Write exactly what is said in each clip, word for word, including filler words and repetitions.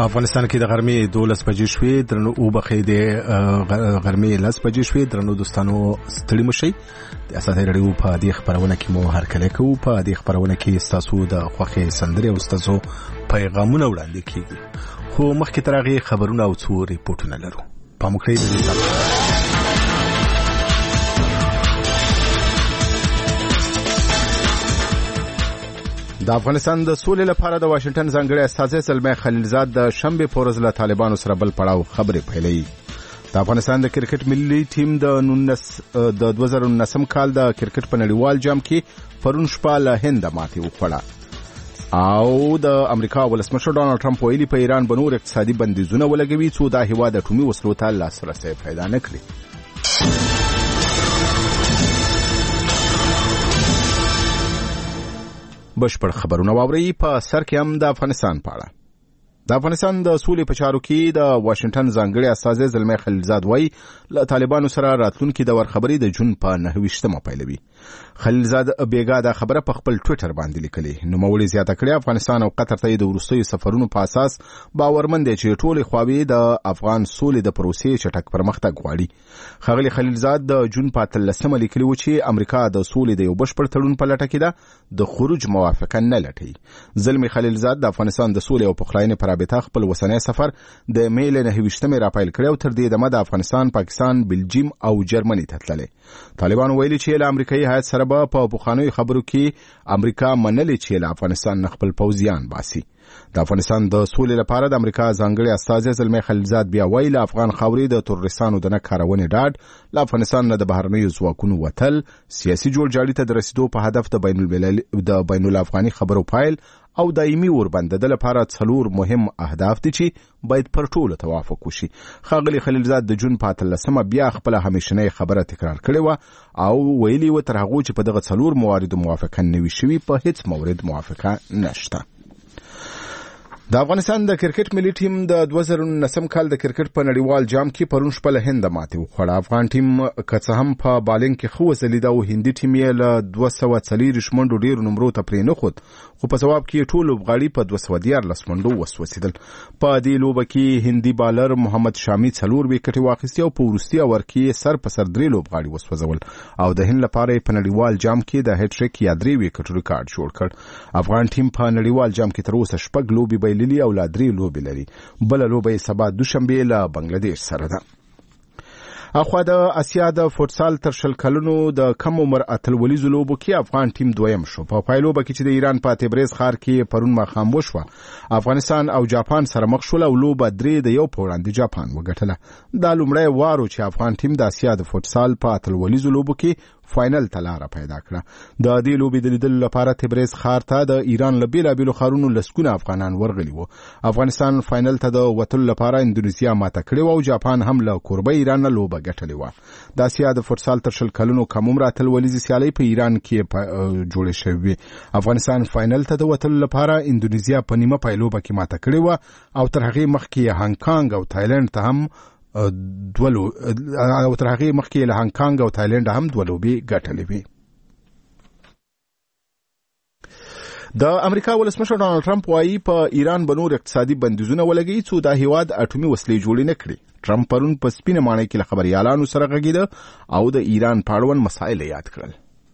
افغانستان کې د غرمې دولس بجې شوې درنو او بخې د غرمې لس بجې شوې درنو دوستانو ستړي مشي د اساس رادیو په دې خبرونه کې مو هر کله کوو په دې خبرونه کې تاسو د خوخي سندري او تاسو پیغامونه وړاندې کیږي خو مخکې ترغه خبرونه او څو ریپورتونه لرو په مخکې د دې د افغانستان د سولې لپاره د واشنگټن ځانګړي استازي زلمه خلیلزاد د شنبه پورز له طالبانو سره بل پړاو خبرې پیلې. د افغانستان د کرکټ ملي ټیم د د دوه زره نهم کال د کرکټ په نړیوال جام کې پرون شپه له هند ماتې وخوړه او د امریکا ولسمشر ډونالد ټرمپ ویلي په ایران بنور اقتصادي بندیزونه ولګوي څو دا هیواد د اټومي وسلو ته لاسرسي پیدا نه کړي. بشپړ خبرونه واوري په سر کې هم د افغانستان په اړه. د افغانستان د سولې په چارو کې د واشنگټن ځانګړي استازي زلمه خلیلزاد وایي له طالبانو سره راتلونکي د ورخبري د جون په نهویشتمه پیلوي. خلیلزاد بیګا دا خبره په خپل ټوئیټر باندې لیکلې. نو مولوی زیاته کړې افغانستان او قطر ته د وروستي سفرونو په اساس باورمند دي چې ټول خواوې د افغان سولې د پروسې چټک پرمختګ غواړي. خغلی خلیلزاد د جون په اتلسمه لیکلي و چې امریکا د سولې د یو بشپړ تړون په لټه کې ده د خروج موافقه نه لټي. زلمه خلیلزاد د افغانستان د سولې او پخلاینې پر رابطه خپل وسنۍ سفر د میل نهویشتمه را پیل کړو تر دې دمه د افغانستان، پاکستان، بلجیم او جرمني ته تللې. طالبان ویلي چې له امریکایي هیات سره په پخوانیو خبرو کې امریکا منلې چې له افغانستان خپل پوځیان باسي. د افغانستان د سولې لپاره د امریکا ځانګړي استازي زلمه خلیلزاد بیا ویلي له افغان خاورې د تروریستانو د نه کارونې ډاډ، له افغانستان نه د بهرنیو ځواکونو وتل، سیاسي جوړجاړي ته د رسیدو په هدف د بین المللي د بین الافغاني خبرو پایل او دایمي وربنددل لپاره څلور مهم اهداف دي چې باید پر ټولو توافق وشي. خغلی خلیلزاد د جون په اتلسمه بیا خپل همیشنۍ خبره تکرار کړې و او ویلي و تر هغه چې په دغه څلور مواردو موافقه نه وي شوي په هیڅ مورد موافقه نشته. د افغانستان د کرکټ ملي ټیم د دوه زره نهم کال د کرکټ په نړیوال جام کې پرون شپه له هند ماتې وخوړه. افغان ټیم که څه هم په بالینګ کې خو وځلیده او هندي ټیم یې له دوه سوه څلوېښت منډو ډېرو نمرو ته پرې نه ښود، خو په ځواب کې ټول لوبغاړي په دوه سوه دیارلس منډو وسوځېدل. په دې لوبه کې هندي بالر محمد شامي څلور ویکټې واخیستې او په وروستي اوور کې سر په سر درې لوبغاړي وسوځول او د هند لپاره په نړیوال جام کې د هټریک یا درې ویکټو ریکارډ جوړ کړ. افغان ټیم په نړیوال جام کې تر اوسه شپږ لوبې بایللي او لا درې لوبې لري. بل لوبه یې سبا دوشنبه له بنگلاديش سره ده. اخوا د اسیا د فوتسال تر شل کلونو د کم عمر اتلولیزو لوبو کې افغان ټیم دویم شو. په پایلوبه کې چې د ایران په تبریز ښار کې پرون ماښام وشوه، افغانستان او جاپان سره مخ شول او لوبه درې د یو په وړاندې جاپان وګټله. دا لومړی وارو چې افغان ټیم د اسیا د فوتسال په اتلولیزو لوبو کې فاینل ته لار پیدا کړه. د دې لوبې د لیدلو لپاره تبریز ښار ته د ایران له بیلابیلو ښارونو لسګونه افغانان ورغلي وو. افغانستان فاینل ته د وتلو لپاره اندونیزیا ماته کړې وه او جاپان هم له کوربه ایران نه لوبه ګټلې وه. د اسیا د فوتسال تر شل کلونو کم عمره اتلولیزې سیالۍ په ایران کې جوړې شوې. افغانستان فاینل ته د وتلو لپاره اندونیزیا په نیمه پایلوبه کې ماته کړې وه او تر هغې مخکې هانګ کانګ او تایلند ته هم دولو او تر هغه مخکې له هانګ کانګ او تایلند هم دولوبي ګټلې وي. د امریکا ولسمشر ډونالد ټرمپ وایي په ایران بنور اقتصادي بندیزونه ولګي څو دا هیواد اټومي وسلې جوړې نه کړي. ټرمپ پرون په سپینه ماڼۍ کې له خبريالانو سره غږیده او د ایران په اړوند مسایل یاد کړل.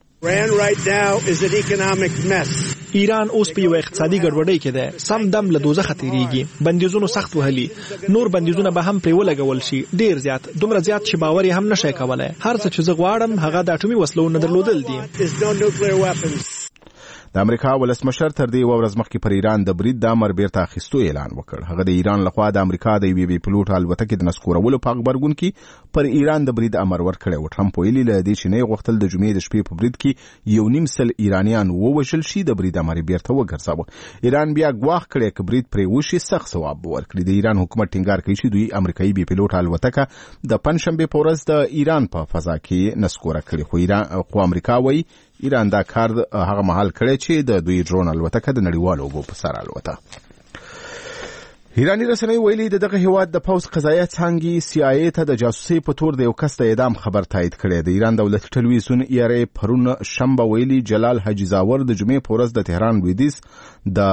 ایران اوس په یو اقتصادي ګډوډۍ کې ده، سم دم له دوزخه تیریږي. بندیزونو سخت وهلي، نور بندیزونه به هم پرې ولګول شي، ډیر زیات، دومره زیات چې باور یې هم نشي کولای. هر څه چې زه غواړم هغه د اټومي وسلو نه درلودل دي. د امریکا ولسمشر تر دې ورځ مخکې پر ایران د برید د امر بیرته اخیستو اعلان وکړ. هغه د ایران لخوا د امریکا د یوې پلوټ الوتکې د نسکورولو په خبرګون کې پر ایران د برید امر ورکړی و. ټرمپ ویلي له دې چې نه غوښتل د جمعې د شپې په برید کې یو نیم سل ایرانیان ووژل شي، د برید امر بیرته وګرځاوه. ایران بیا ګواښ کړی چې برید پرې وشي سخت ځواب ورکړي. د ایران حکومت ټینګار کوي چې دوی امریکایي بي پلوټ الوتکه د پنځشنبه په ورځ د ایران په فضا کې نسکوره کړې، خو ایران خو امریکا وایي ایران دا کار هغه مهال کړی چې د دوی ډرون الوتکه د نړیوالو اوبو په سر الوته. ایرانی رسنۍ ویلي د دغه هیواد د پوز قضایه څانګې سی آی ای ته د جاسوسي په تور د یو کس د اعدام خبر تایید کړی. د ایران دولتي ټلویزیون ای آر ای پرون شنبه ویلي جلال حاجی زاور د جمعې په ورځ د تهران لویدیځ د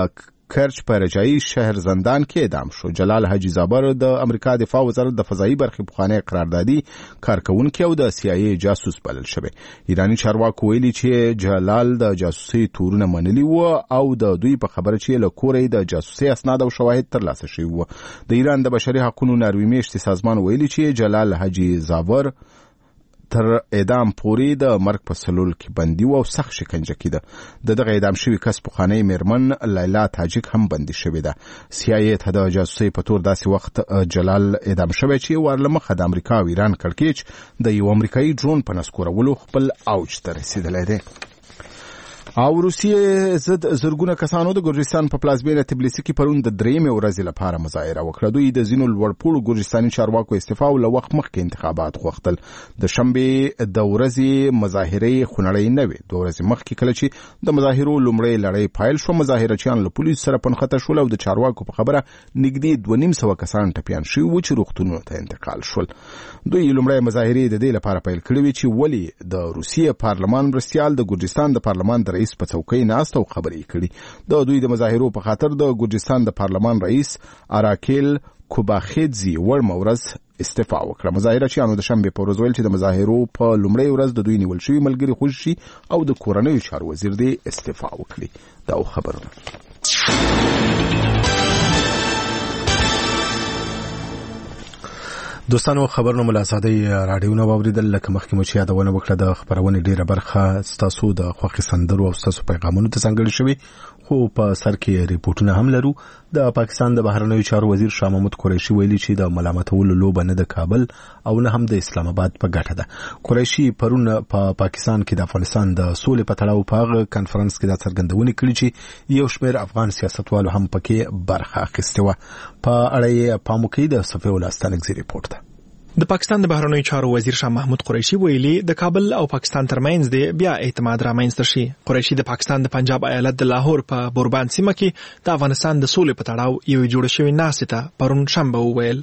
کرچ په رجایي شهر زندان کې اعدام شو. جلال حاجی زابر د امریکا دفاع وزارت د فضایي برخې پخوانی قراردادي کارکونکي او د سی آی ای جاسوس بلل شوی. ایرانی چارواکو ویلي چې جلال د جاسوسي تورونه منلي و او د دوی په خبره چې له کورې د جاسوسي اسناد او شواهد ترلاسه شوي و. د ایران د بشري حقوقو ناروی میشتي سازمان ویلي چې جلال حاجی زابر تر اعدام پورې د مرګ په سلول کې بندي و او سخت شکنجه کېده. د دغه اعدام شوي کس پخوانی میرمن لیلا تاجک هم بندي شوې ده. سی آی ای ته د جاسوسۍ په تور داسې وخت جلال اعدام شوی چې ورله مخه د امریکا او ایران کړکېچ د یو امریکایي ډرون په نسکورولو خپل اوج ته رسېدلی دی. او روسیې ضد زرګونه کسانو د ګرجستان په پلازمینه تبلیسي کې پرون د درېیمې ورځې لپاره مظاهره وکړه. دوی د ځینو لوړپوړو ګرجستاني چارواکو استعفا او له وخت مخکې انتخابات غوښتل. د شنبې د ورځې مظاهرې خونړۍ نه وې. دوه ورځې مخکې کله چې د مظاهرو لومړۍ لړۍ پیل شوه، مظاهرچیان له پولیسو سره پنخته شول او د چارواکو په خبره نږدې دوه نیم سوه کسان ټپیان شوي وو چې روغتونونو ته انتقال شول. دوی لومړۍ مظاهرې د دې لپاره پیل کړې وې چې ولې د روسیې پارلمان مرستیال د ګرجستان د پارلمان د رئیس په څوکۍ ناست او خبرې کړي. د دوی د مظاهرو په خاطر د ګرجستان د پارلمان رئیس اراکیل کوباخیدزي ورمه ورځ استعفا وکړه. مظاهرچیانو د شنبې په ورځ ویل چې د مظاهرو په لومړۍ ورځ د دوی نیول شوي ملګري خوشي شي او د کورنیو چارو وزیر دې استعفا وکړي. دا خبرونه دوستانو خبرونه ملازادي رادیوونه واوریدل. لکه مخکې مو چې یادونه وکړه د خبرونه ډیره برخه ستاسو د خوښي سندرو او ستاسو پیغامونو ته ځانګړي شوی، خو په سر کې ریپورتونه هم لرو. د پاکستان د بهرنیو چارو وزیر شاه محمود قریشي ویلي چې د ملامتولو لوبه نه د کابل او نه هم د اسلام آباد په ګټه ده. قریشي پرون په پا پاکستان کې د افغانستان د سولې په تړاو په کانفرنس کې د څرګندونې کړې چې یو شمېر افغان سیاستوالو هم پکې برخه اخیستې وه. په اړه یې پام وکړئ. د صفي ولستانګزي ریپورت ده. د پاکستان د بهرنیو چارو وزیر شاه محمود قریشي ویلي د کابل او پاکستان ترمنځ د بیا اعتماد رامنځته شي. قریشي د پاکستان د پنجاب ایالت د لاهور په بوربان سیمه کې د افغانستان د سولې په تړاو یو جوړ شوی ناستې ته پرون شنبه وویل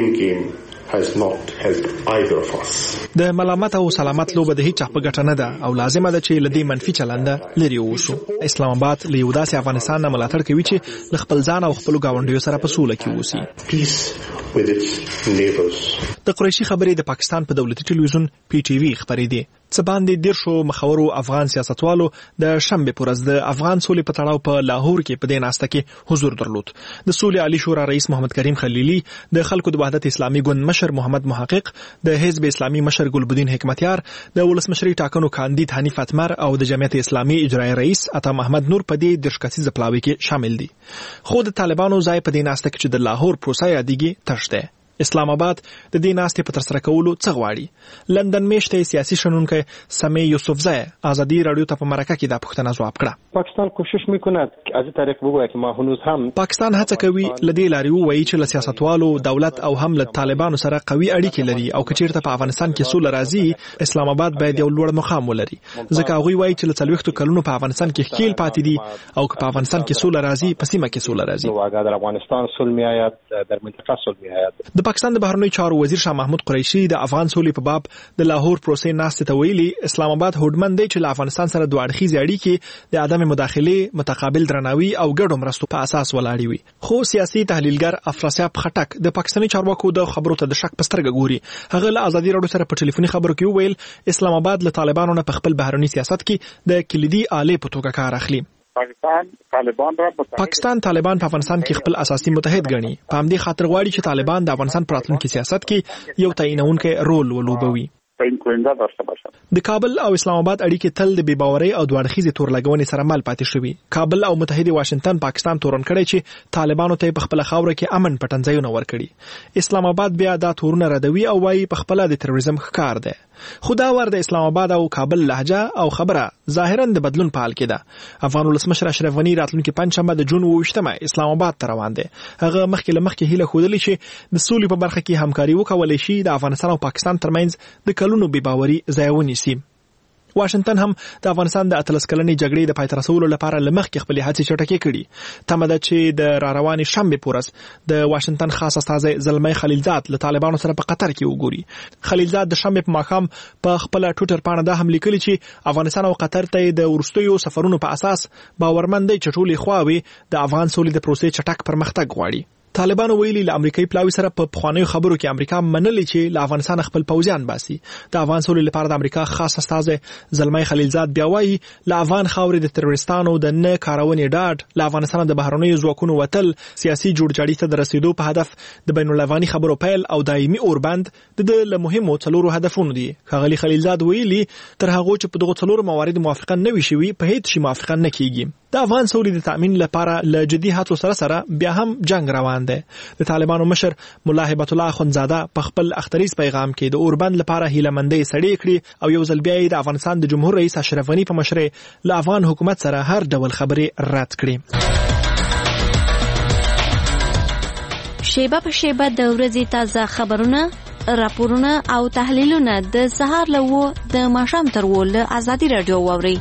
has not helped either of us. د ملامت او سلامت لوبه د هیڅ په ګټه نه ده او لازمه ده چې لدی منفي چلنده لري وشو. اسلام آباد له یو داسې افغانستان نه ملاتړ کوي چې خپل ځان او خپل ګاونډیو سره په سوله کې اوسي. Peace with its neighbors. د قریشي خبرې د پاکستان په دولتي ټلویزیون پی ټی وی خبرې دي. څه باندې ډیر شو مخورو افغان سیاستوالو د شنبه پر ورځ د افغان سولې په تړاو په لاهور کې په دې ناسته کې حضور درلود. د سولې عالی شورا رئیس محمد کریم خلیلی، د خلکو د وحدت اسلامي ګوند مشر محمد محقق، د حزب اسلامي مشر ګلبدین حکمتیار، د ولسمشری ټاکنو کاندید حنیف اتمر او د جمعیت اسلامي اجرایی رئیس عطا محمد نور په دې درشکسي پلاوي کې شامل دي. خو د طالبانو ځای په دې ناسته کې چې د لاهور پروسه یادېږي تشته. اسلام آباد د دې ناستې په ترسره کولو څه غواړي؟ لندن میشته سیاسي شنونکی سمی یوسفزی آزادی رادیو ته په مرکه کې دا پوښتنه ځواب کړه. پاکستان کوشش میکند از طریق بگوید که ما هنوز هم پاکستان هڅه کوي لدې لاري وایي چې له سیاستوالو، دولت او هم له طالبانو سره قوي اړیکې لري او کچیرته په افغانستان کې سوله راځي اسلام آباد باید یو لوړ مقام ولري. ځکه هغه وایي چې له څلوېښتو کلونو په افغانستان کې ښکیل پاتې دي او که په افغانستان کې سوله راځي په سیمه کې سوله راځي. اگر در افغانستان صلح میآید در منطقه صلح میآید. د پاکستان د بهرنیو چارو وزیر شاه محمود قریشي د افغان سولې په باب د لاهور پروسې ناستې ته ویلي اسلام آباد هوډمن دی چې له افغانستان سره دوه اړخیزې اړیکې د عدم مداخلې، متقابل درناوي او ګډو مرستو په اساس ولاړې وي. خو سیاسي تحلیلګر افراسیاب خټک د پاکستاني چارواکو د خبرو ته د شک په سترګه ګوري. هغه له آزادي رادیو سره په ټلیفوني خبرو کې وویل اسلام آباد له طالبانو نه په خپل بهرني سیاست کې د کلیدي آلې په توګه کار اخلي. پاکستان طالبان را پاکستان طالبان په افغانستان کې خپل اساسي متحد ګڼي. په همدې خاطر غواړي چې طالبان د افغانستان په راتلونکي سیاست کې یو تعینونکی رول ولوبوي. د کابل او اسلام آباد اړیکې تل د بېباورۍ او دوه اړخیزې تورلګونې سره مل پاتې شوي. کابل او متحده واشنگټن پاکستان تورن کړی چې طالبانو ته په خپل خاوره کې امن پټنځایونه ورکړي. اسلام آباد بیا دا تورونه ردوي او وايي په خپل د تروریزم ښکار دی. خدا ور د اسلام آباد او کابل لهجه او خبره ظاهرا د بدلون په حال کې ده. افغان ولسمشر اشرف غنی راتلونکي پنځشنبه د جون اووه اسلام آباد ته روان دی. هغه مخکې له مخکې هیله ښودلې چې د سولې په برخه کې همکاري وکولای شي د افغانستان او پاکستان ترمنځ د کلونو بې باوري ځای ونیسي. واشنگټن هم د افغانستان د اتلس کلنې جګړې د پای ته رسولو لپاره لمخکې خپل هڅې چټکې کړي. تمه ده چې د را روانې شنبې پورس د واشنگټن خاص استازی زلمی خلیلزاد له طالبانو سره په قطر کې وګوري. خلیلزاد د شنبې په ماښام په خپل ټویټر باندې دا هم لیکلي چې افغانستان او قطر ته د ورستیو سفرونو په اساس باورمن دی چې ټولې خواوې د افغان سولې د پروسې چټک پرمختګ غواړي. طالبانو ویلي له امریکایي پلاوي سره په پخوانیو خبرو کې امریکا منلي چې له افغانستان خپل پوځیان باسي. د افغان سولې لپاره د امریکا خاص استازی زلمی خلیلزاد بیا وایي له افغان خاورې د تروریستانو د نه کارونې ډاډ، له افغانستان د بهرنیو ځواکونو وتل، سیاسي جوړجاړي ته د رسیدو په هدف د بین الافغاني خبرو پیل او دایمي اوربند د له مهمو څلورو هدفونو دي. ښاغلي خلیلزاد ویلي تر هغه چې په دغه څلورو موارد موافقه نه وي شوي په هیڅ شي موافقه نه کیږي. د افغان سولې د تامین لپاره له جدي هڅو سره سره بیا هم جنگ روان دی. د طالبانو مشر مولا هبت الله اخوندزاده په خپل اختریز پیغام کې د اوربند لپاره هیلهمندۍ سړې کړي او یو ځل بیا د افغانستان د جمهور رئیس اشرف غنی په مشرۍ له افغان حکومت سره هر ډول خبرې رد کړي. شیبه په شیبه د ورځې تازه خبرونه، راپورونه او تحلیلونه د سهار له و د ماښام تر و له ازادي رادیو واوري.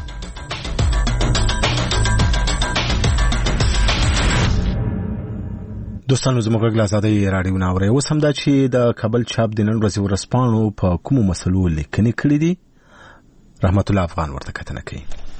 دوستانو زموږ غږ آزادي رادیو ناوړي. اوس هم دا چې د کابل چاپ د نن ورځې ورځپاڼو په کومو مسلو لیکنې کړې دي رحمت الله افغان ورته کتنه کوي.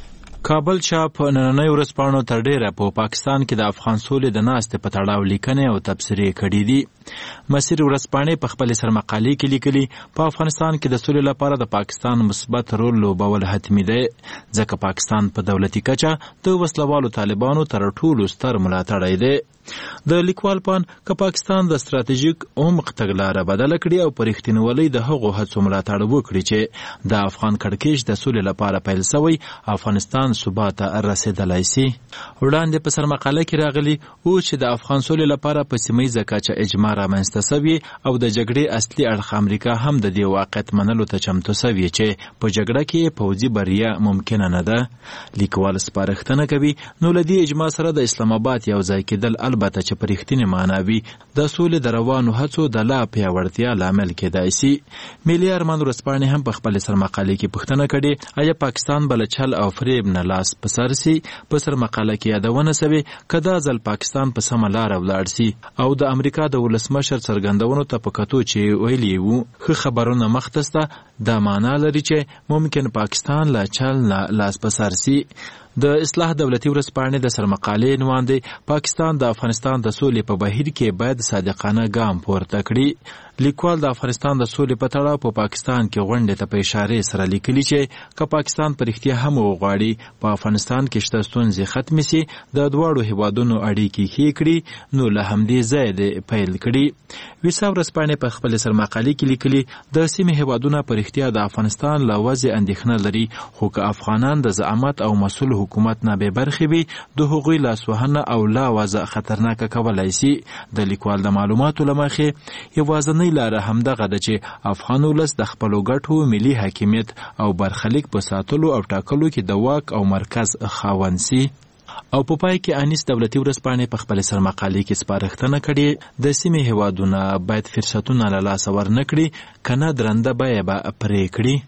کابل چاپ نننۍ ورځپاڼو تر ډیره په پا پاکستان کې د افغان سولې د ناستې په تړاو لیکنې او تبصرې کړې دي. مسیر ورځپاڼې په خپل سرمقالې کې لیکلي په افغانستان کې د سولې لپاره د پاکستان مثبت رول لوبول حتمي دی، ځکه پاکستان په دولتي کچه د وسلوالو طالبانو تر ټولو ستر ملاتړی دی. د لیکوال پان که پاکستان د ستراتیژیک عمق تګلاره بدله کړي او په رښتینولۍ د هغو هڅو ملاتړ وکړي چې د افغان کړکېچ د سولې لپاره پیل شوی، افغانستان ثبات ته رسېدلی سي. وړاندې په سرمقاله کې راغلي او چې د افغان سولې لپاره په سیمه ییزه کچه اجماع رامنځته سوي او د جګړې اصلي اړخ امریکا هم د دې واقعیت منلو ته چمتو سوي چې په جګړه کې پوځي بریا ممکنه نه ده. لیکوال سپارښتنه کوي نو له دې اجماع سره د اسلام آباد یو ځای کېدل البته چې په رښتینې معنا وي د سولې د روانو هڅو د لا پیاوړتیا لامل کېدای سي. ملي ارمان ورځپاڼې هم په خپل سرمقالې کې پوښتنه کړې آیا پاکستان بل چل او فریب نه لاس په سر سي. په سرمقاله کې یادونه سوي که دا ځل پاکستان په سمه لاره ولاړ سي او د امریکا د ولسمشر څرګندونو ته په کتو چې ویلي وو ښه خبرونه مخته سته دا معنا لري چې ممکن پاکستان لا چل نه لاس په سر سي. د اصلاح دولتي ورځپاڼې د سرمقالې عنوان دی پاکستان د افغانستان د سولې په بهیر کې باید صادقانه ګام پورته کړي. لیکوال د افغانستان د سولې په تړاو په پاکستان کې غونډې ته په اشارې سره لیکلي چې که پاکستان په رښتیا هم وغواړي په افغانستان کې شته ستونزې ختمې سي، د دواړو هیوادونو اړیکې ښې کړي، نو له همدې ځایه دې پیل کړي. ویسا ورځپاڼې په خپل سرمقالې کې لیکلي د سیمې هیوادونه په رښتیا د افغانستان له وضع اندېښنه لري، خو که افغانان د زعامت او مسؤل حکومت نه بې برخې وي د هغوی لاسوهنه او لا وضع خطرناکه کولی سي. د لیکوال د معلوماتو له مخې یوازینۍ لاره همدغه ده چې افغان ولس د خپلو ګټو ملي حاکمیت او برخلیک په ساتلو او ټاکلو کې د واک او مرکز خاوند سي. او په پای کې انیس دولتي ورځپاڼې په خپل سرمقالې کې سپارښتنه کړې د سیمې هیوادونه باید فرصتونه له لاسه ورنه کړي، که نه درنده بیه به پرې کړي.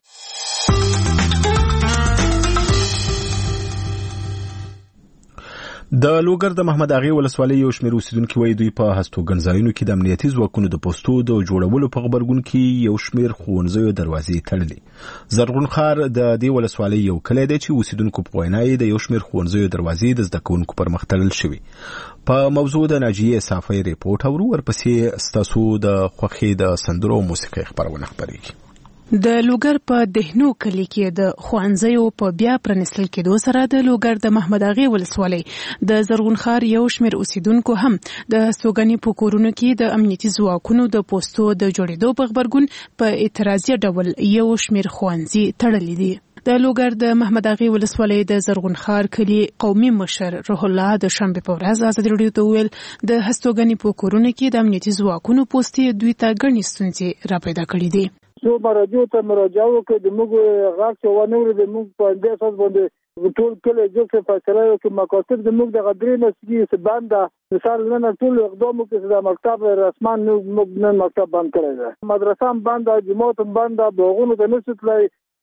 د لوګر د محمد اغې ولسوالۍ یو شمېر اوسیدونکي وایي دوی په هستوګن ځایونو کې د امنیتي ځواکونو د پوستو د جوړولو په غبرګون کې یو شمېر ښوونځیو دروازې تړلې. زرغون خار د دې ولسوالۍ یو کلی دی چې اوسیدونکو په وینا یې د یو شمېر ښوونځیو دروازې د زده کوونکو پر مخ تړل شوي. په موضوع د ناجیې صافۍ ریپورټ اورو، ورپسې ستاسو د خوښۍ د سندرو او موسیقۍ خپرونه خپرېږي. د لوګر په دهنو کلی کې د ښوونځیو په بیا پرانیستل کېدو سره د لوګر د محمد اغې ولسوالۍ د زرغون خار یو شمېر اوسیدونکو هم د هستوګنې په کورونو کې د امنیتي ځواکونو د پوستو د جوړېدو په غبرګون په اعتراضي ډول یو شمېر ښوونځي تړلي دي. د لوګر د محمد اغې ولسوالۍ د زرغون خار کلی قومي مشر روح الله د شنبې په ورځ ازادي راډیو ته وویل د هستوګنې په کورونو کې د امنیتي ځواکونو پوستې دوی ته ګڼې ستونزې راپیدا کړي دي. سو مراجعو ته مراجعه وکړي د موږ غاښ چې ونه ورې د موږ په دې اساس باندې ټول کله جوړ فیصله وکړي. مکاتب د موږ د غدرې نسګي بنده مثال نن ټول اقدام وکړي د مکتب رسمان موږ نن مکتب بند کړی دی، مدرسه هم بنده، جماعت هم بنده، باغونو ته نشو تللی،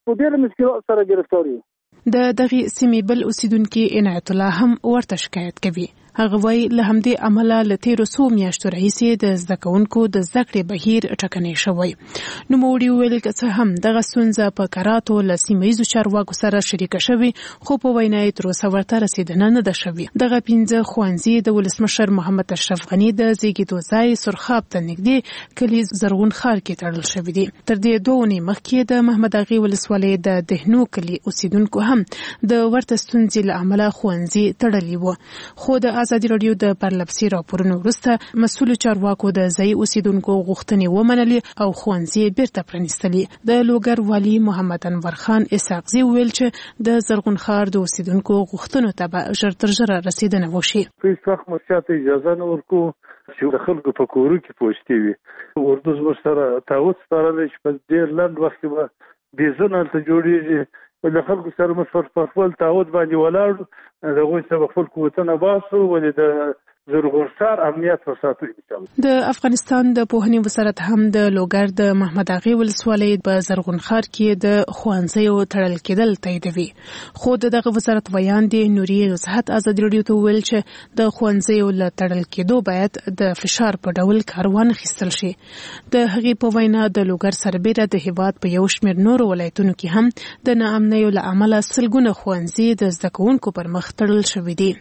په ډېر مشکلات سره ګرفتار یو. د دغه سیمې بل اوسیدونکو عنایت الله هم ورته شکایت کوي. هغه وایي له همدې عمله له تیرو څو میاشتو راهیسې د زده کوونکو د زده کړې بهیر ټکنی شوی. نوموړي وویل که څه هم دغه ستونزه په کراتو له سیمه ییزو چارواکو سره شریکه شوې، خو په وینا یې تر اوسه ورته رسېدنه نه ده شوې. دغه پنځه ښوونځي د ولسمشر محمد اشرف غني د زیږېدو ځای سرخاب ته نږدې کلي زرغون ښار کې تړل شوي دي. تر دې دوه اونۍ مخکې د محمد اغې ولسوالۍ د دهنو کلي اوسیدونکو هم د ورته ستونزې له امله ښوونځي تړلي وو. خو د ازادي راډیو د پرلپسې راپورونو وروسته مسؤلو چارواکو د ځایي اوسیدونکو غوښتنې ومنلې او ښوونځي بیرته پرانیستلي. د لوګر والي محمد انور خان اسحاقزي وویل چې د زرغون ښار د اوسیدونکو غوښتنو ته به ژر تر ژره رسیدنه وشي. په هیڅ وخت موږ چاته اجازه نه ورکوو چې د خلکو په کورو کې پوستې وي. اردو زموږ سره تعهد سپارلی چې په ډېر لنډ وخت کې به بېزونه هلته جوړېږي. د خلکو سره موږ په خپل تعهد باندې ولاړو، د هغوی سره خپل قوتونه باسو، ولې د زرغون ښار امنیت وساتو. د افغانستان د پوهنې وزارت هم د لوګر د محمد اغې ولسوالۍ په زرغون ښار کې د ښوونځیو تړل کېدل تاییدوي. خو د دغه وزارت ویان دی نوري وضاحت ازادي راډیو ته وویل چې د ښوونځیو له تړل کېدو باید د فشار په ډول کار وانخیستل شي. د هغې په وینا د لوګر سربیره د هېواد په یو شمېر نورو ولایتونو کې هم د ناامنیو له امله سلګونه ښوونځي د زده کوونکو پر مخ تړل شوي دي.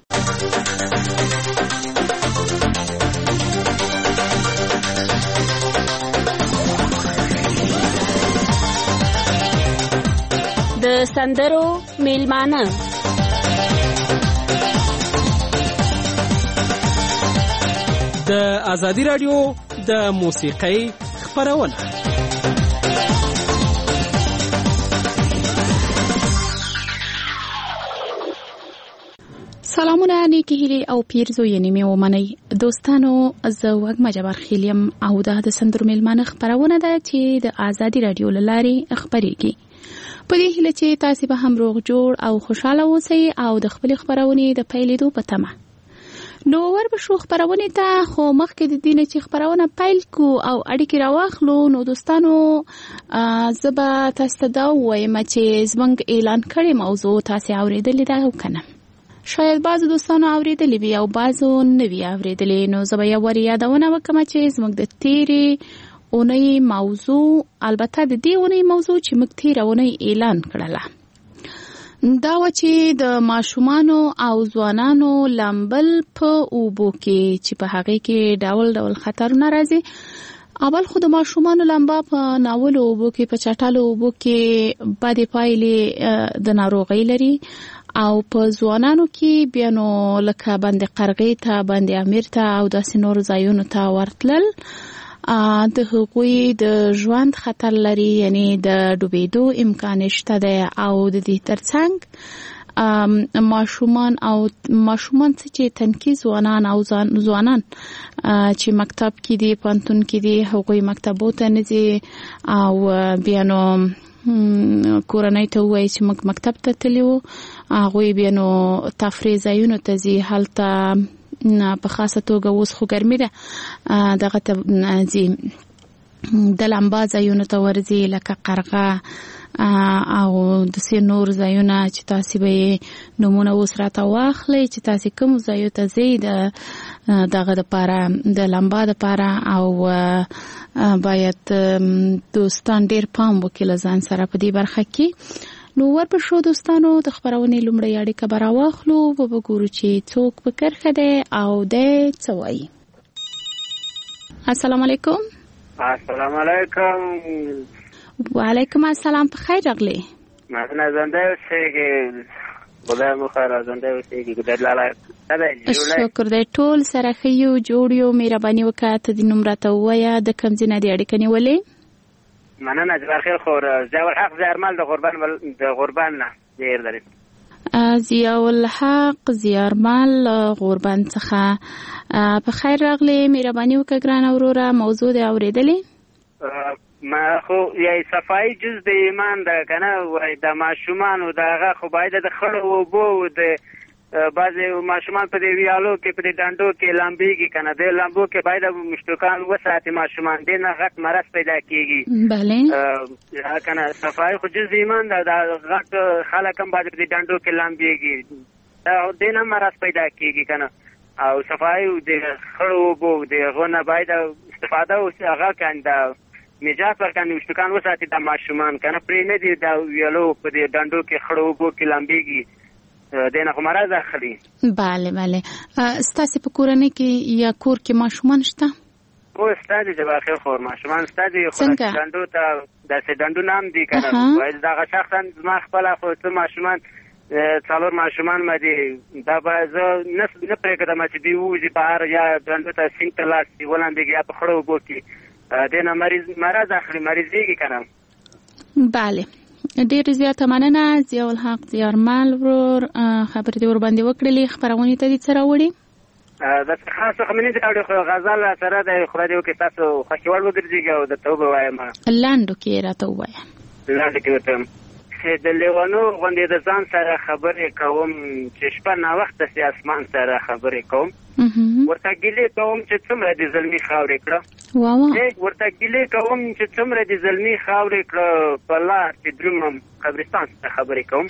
د سندرو میلمانه د ازادي راډیو د موسیقۍ خپرونه. سلامونه، نیکی هیلې او پیرزوینې مې ومنئ دوستانو. زه وږمه جبار خیل یم او دا د سندرو میلمانه خپرونه ده چې د ازادي راډیو له لارې خپرېږي. په دې هیله چې تاسو به هم روغ جوړ او خوشاله اوسئ او د خپل خپرونې د پیلېدو په تمه. نو وربشو خپرونې ته خو مخکې د دې نه چې خپرونه پیل کو او اړیکې راواخلو، نو دوستانو زه به تاسو ته دا ووایم چې زموږ اعلان کړې موضوع تاسو اورېدلې ده او که نه. شاید بعضو دوستانو اورېدلې وي او بعضو نه وي اورېدلې. نو زه به یو وار یادونه وکړم چې زموږ د تېرې اونۍ موضوع، البته د دې اونۍ موضوع چې موږ تېره اونۍ اعلان کړله، دا و چې د ماشومانو او ځوانانو لامبل په اوبو کې چې په هغې کې ډول ډول خطرونه راځي. اول خو د ماشومانو لامبا په ناولو اوبو کې، په چټلو اوبو کې بدې پایلې د ناروغۍ لري، او په ځوانانو کې بیا نو لکه بند قرغې ته، بند امیر ته او داسې نورو ځایونو ته ورتلل د هغوی د ژوند خطر لري، یعنی د ډوبېدو امکان شته دی. او د دې ترڅنګ ماشومان او ماشومان چې تنکي ځوانان او ځوانان چې مکتب کې دي، پوهنتون کې دي، هغوی مکتبو ته نه ځي او بیا نو کورنۍ ته ووایي چې موږ مکتب ته تللي وو، هغوی بیا نو تفریح ځایونو ته ځي، هلته په خاصه توګه اوس خو ګرمي ده دغه ته ځي، د لامبا ځایونو ته ورځي لکه قرغه او داسې نور ځایونه چې تاسې به یې نومونه اوس راته واخلئ چې تاسې کوم ځایو ته ځئ د دغه دپاره، د لامبا دپاره. او باید دوستان ډېر پام وکړي له ځان سره په دې برخه کې. نو ورپښو دوستانو د خپرونې لومړۍ اړیکه به راواخلو، به وګورو چې څوک په کرښه دی او دی څه وایي. السلام علیکم. السلام علیکم. وعلیکم السلام. په خیر راغلی. مننه. زنده اوسئ. خدای مو خیر. زنده اوسئ. ګډ لاله. شکر دی. ټول سره ښه یو، جوړ یو. مهرباني وکړه ته دې نوم راته ووایه، د کوم ځای نه دې اړیکه نیولې؟ مننه جبار خیل. خور ضیاءالحق زیارمل د غربان د غربان نه ډیر لري. ضیاءالحق زیارمل غربان څخه په خیر راغلی. مهرباني وکړه ګرانه وروره، موضوع دې اورېدلې؟ ما خو یی صفایي جز د ایمان ده کنه، وای د ماشومان او دغه خو باید د خړو اوبو او د بعضې ماشومان په دې ویالو کې په دې ډنډو کې لامبېږي که نه دې لامبو کې باید مشتوکان وساتي ماشومان دې نه غټ مرض پیدا کېږي بله که نه صفایي خو جز ایمان ده دا غټ خلک هم باید په دې ډنډو کې لامبېږي دې نه مرض پیدا کېږي که نه او صفایي د خړو اوبو د هغو نه باید استفاده هغه کاندي د نجات ورکاندي مشتوکان وساتي د ماشومان که نه پرې نه دي د ویالو په دې ډنډو کې خړو اوبو کې لامبېږي دینه خو مرض اخلي. بله بله ستاسې په کورنۍ کې یا کور کې ماشومان شته؟ او شته دي جبار خیر خور ماشومان شته دي خو ډنډو ته داسې ډنډونه هم دي که نه باید دغه شخصا زما خپله خو څه ماشومان څلور ماشومان مې دي دا به زه نه پرېږدم چې دوی ووځي بهر یا ډنډو ته سیند ته لاړ شي ولامبېږي یا په خړو اوبو کې دینه مریض مرض اخلي مریضېږي که نه. بله ډېر زیاته مننه ضیاء الحق زیارمل ورور خبرې دې ورباندې وکړلې خپرونې ته دې څه راوړي؟ داسې خاص څه مې نه دي راوړي خو غزل سره دی خدای دې وکړي ستاسو خوښې وړ وګرځېږي او درته وبوایم لنډو کې یې راته ووایه. لنډو کې ورته وایم چې د لیونو غوندې د ځان سره خبرې کوم چې شپه ناوخته سي اسمان سره خبرې کوم ورته ګیلې کوم چې څومره دې ظلمي خاورې کړه ورته ګیلې کوم چې څومره دې ظلمي خاورې کړه په لار چې درومم قبرستان سره خبرې کوم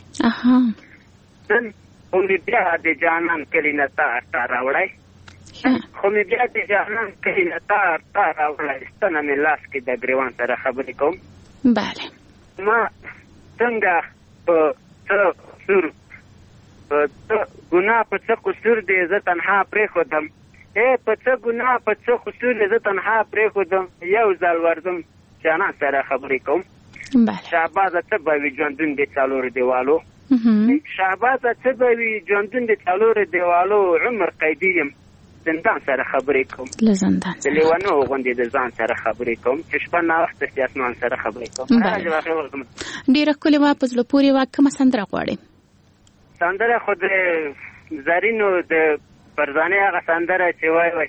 نن خو مې بیا د جانان کلي نه تار تار راوړی خو مې بیا د جانان کلي نه تار تار راوړی ستنه مې لاس کې د ګریوان سره خبرې کوم. بله ما څنګه په څه قصور په څه ګناه په څه قصور دی زه تنها پرېښودم ای په څه ګناه په څه قصور دی زه تنها پرېښودم یو ځل ورځم جانان سره خبرې کوم. شهبازه څه به وي ژوندون د څلورو دیوالو شهبازه څه به وي ژوندون د څلورو دیوالو عمر قیدي یم زندان سره خبرې کوم له زندان د لیونو غوندې د ځان سره خبرې کوم چې شپه ناوخته سي اسمان سره خبرې کوم. ډېره ښکلې وه په زړه پورې وه کومه سندره غواړې؟ سندره خو د زرینو د فرزانې هغه سندره چې وای وای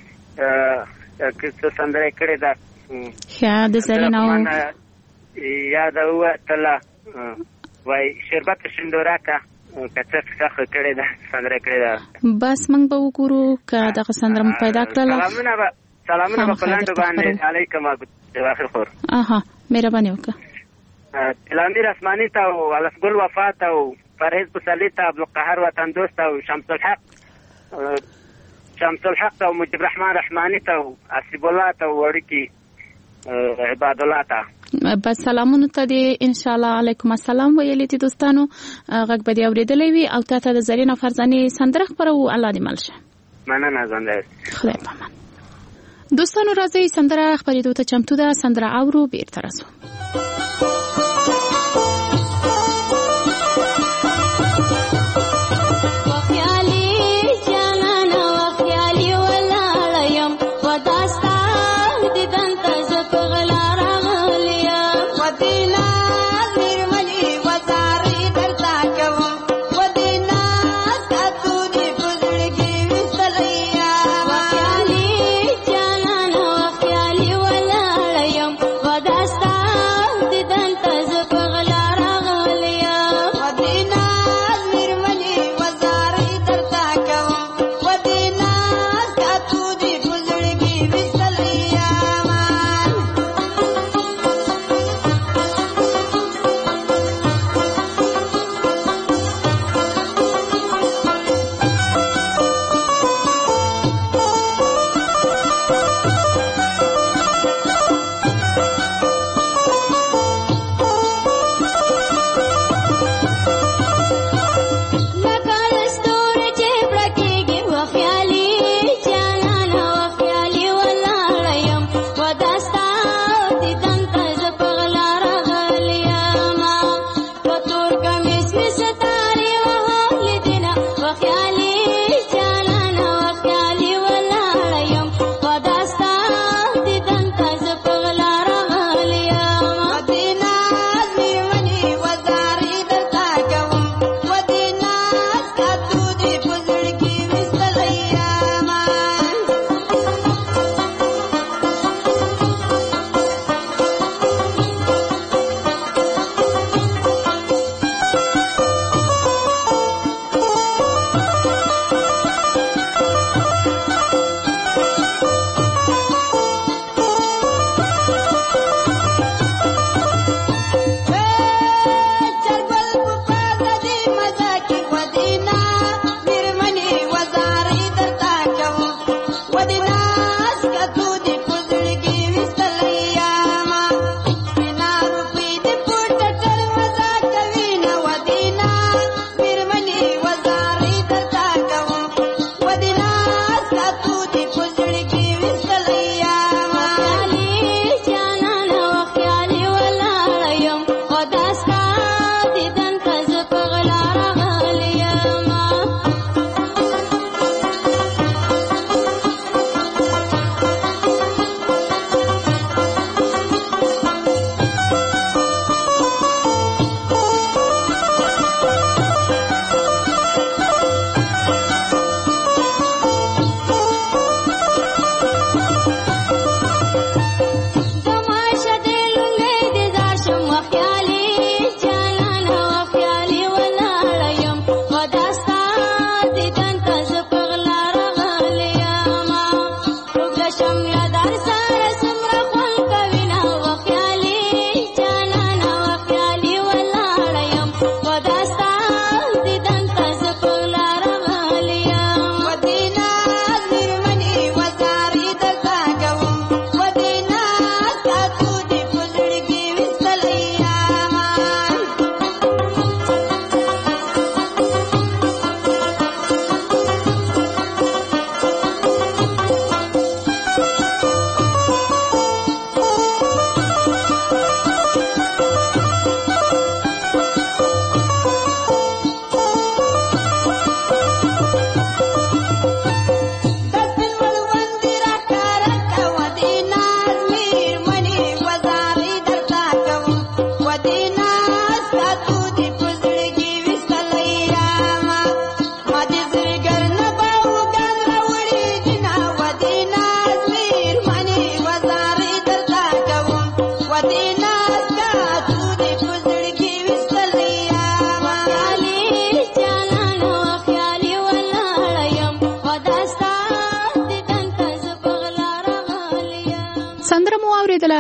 څه سندره یې کړې ده ښه د زرینو یاد ووتله وای شربت شندوراکه کڅه څه کړې ده سندره کړې ده بس موږ به وګورو که دغه سندره مو پیدا کړله سلامونه به سلامونه به په لنډو باندې علیکم جواهر خور اها مهرباني وکړه تلامیر اسماني ته او الفګل وفا ته او فرهیز پسلي ته عبدالقهار وطن دوست او شمس الحق شمس الحق ته او مجيب رحمان رحماني ته او اسیب الله ته وړکي عباد الله ته بس سلامونو ته دې ان شاء الله علیکم السلام ویلې دي دوستانو غږ به دې اورېدلې وي او تاسو د زرینه فرزانې سندره خبرو الله دې ملشه مننه زنده خدای پامان. دوستانو راځي سندره خبرې ته چمتو ده سندره اورو بیرته راځو. Dasta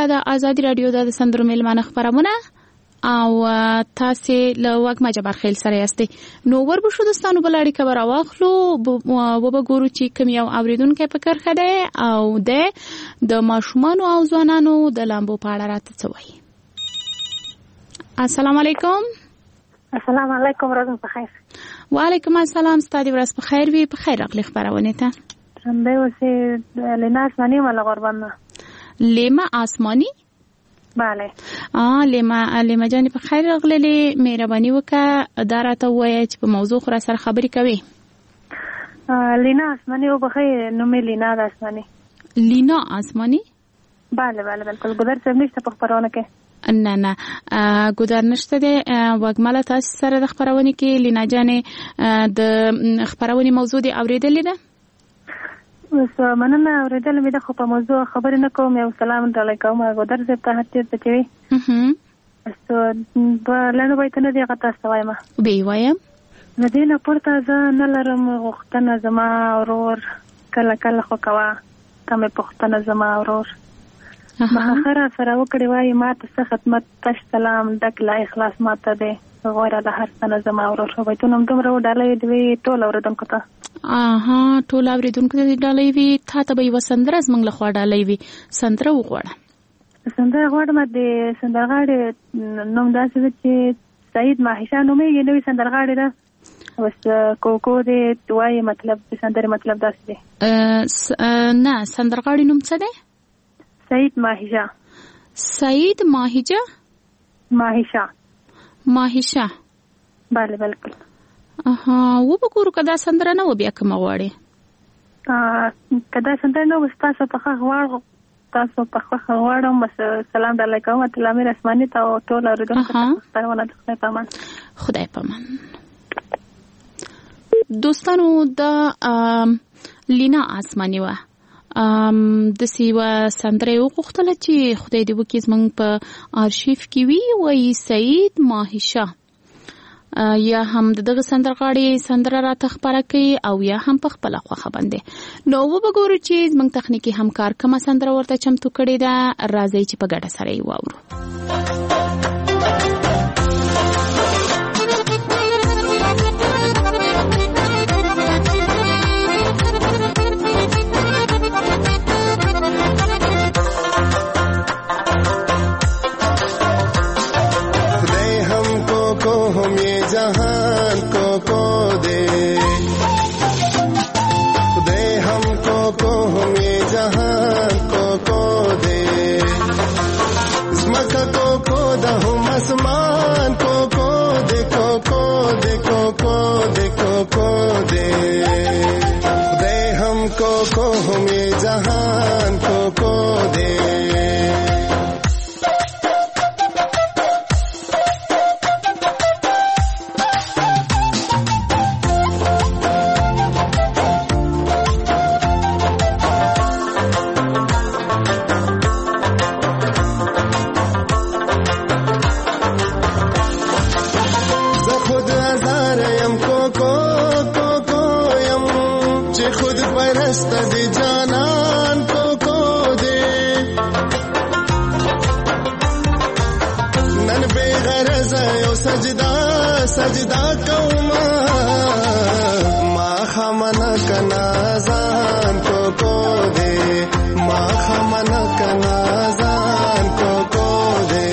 د آزادي رادیو د سندرو میلمانه خبرونه او تاسو له وګما جبر خیل سره یاستئ. نو وربشو دوستانو بل اړیکه به راواخلو و به ګورو چې کوم یو اوریدونکو په کرخه ده او د ماشومان او ځوانانو د لامبو په اړه راته څه وایي. السلام علیکم. السلام علیکم، ورځ په خیر. وعلیکم السلام، ستاسو ورځ په خیر وي. په خیر راغلی خبرونه ته. څنګه اوسې؟ لینا آسمانی ولا قربان؟ لیما آسمانی؟ بله. آه لیما لیما جان په خیر راغلی. مهرباني وکړه دا راته ووایه چې په موضوع خو را سره خبرې کوي. لینا آسمانی او بخیر نوم یې لینا د آسمانی. لینا آسمانی؟ بله بله بالکل. ګودر صاحب نشته په خبرونه کې؟ نه نه ګودر نشته دی. وګماله تاسو سره د خبرونه کې لینا جانې د خبرونه موضوع دی اوریدلې ده؟ اوس مننه اوریدل مې د خو په موضوع خبرې نه کوم. یو سلام علیکم ګودر صاحب ته هرڅه بچوي. اها استو په لنډ وایته نه دی غته سوایم. به وایم مدینه پورته ځه نه لرم غوښتنه زما اورور کله کله خو کوا کومه پښتنه زما اورور مخخره سره وکړی وای ما ته خدمت تش سلام دک لا اخلاص ماته دی غوړه د هر څه زما اورور خو به تونم دومره ډالې دی ټول اوردونکو ته. اها ټول اوریدونکو ته ډالۍ وي. تا ته به یو سندره زمنګ له خوا ډالۍ وي. سندره وغواړه. سندره غواړم د سندرغاړي نوم داسې دی چې سعید ماهیشا نوم یې نوې سندرغاړي ده. اوس کوکو دې وایي مطلب د سندرې مطلب داسې دی. نه سندرغاړي نوم څه دی؟ سعید ماهیشا. سعید ماهیجا ماهیشا ماهیشا بله بالکل. اها و به ګورو کدا سندره نه و بیا کوم غواړي. ا کدا سندره نو تاسو په خغ غواړم تاسو په خغ غواړم بس سلام علیکم ته امیر اسماني ته ټول اوریدونکو ته ونه خدای پامان. خدای پامان. دوستانو د لینا آسمانی و ام د سیوا سندره وغوښتله چې خدای دې وکړي زموږ په آرشیف کې وي. وایي سعید ماهیشا یا هم دغه سندرغاړي سندره راته خبره کوي او یا هم په خپل خوخه باندې. نو وګورو چې زموږ تخنیکی همکار کومه سندره ورته چمتو کړې ده. راځي چې په ګډه سره یې واورو. जहान को को दे खुदे हमको को हमें जहान को को दे मक्का को खोदा हम आसमान को को देखो को देखो को देखो को दे खुदे हमको को हमें जहान को को दे. सजदा कौमा माँ खमना कनाजान को को दे माँ खमना कनाजान को को दे.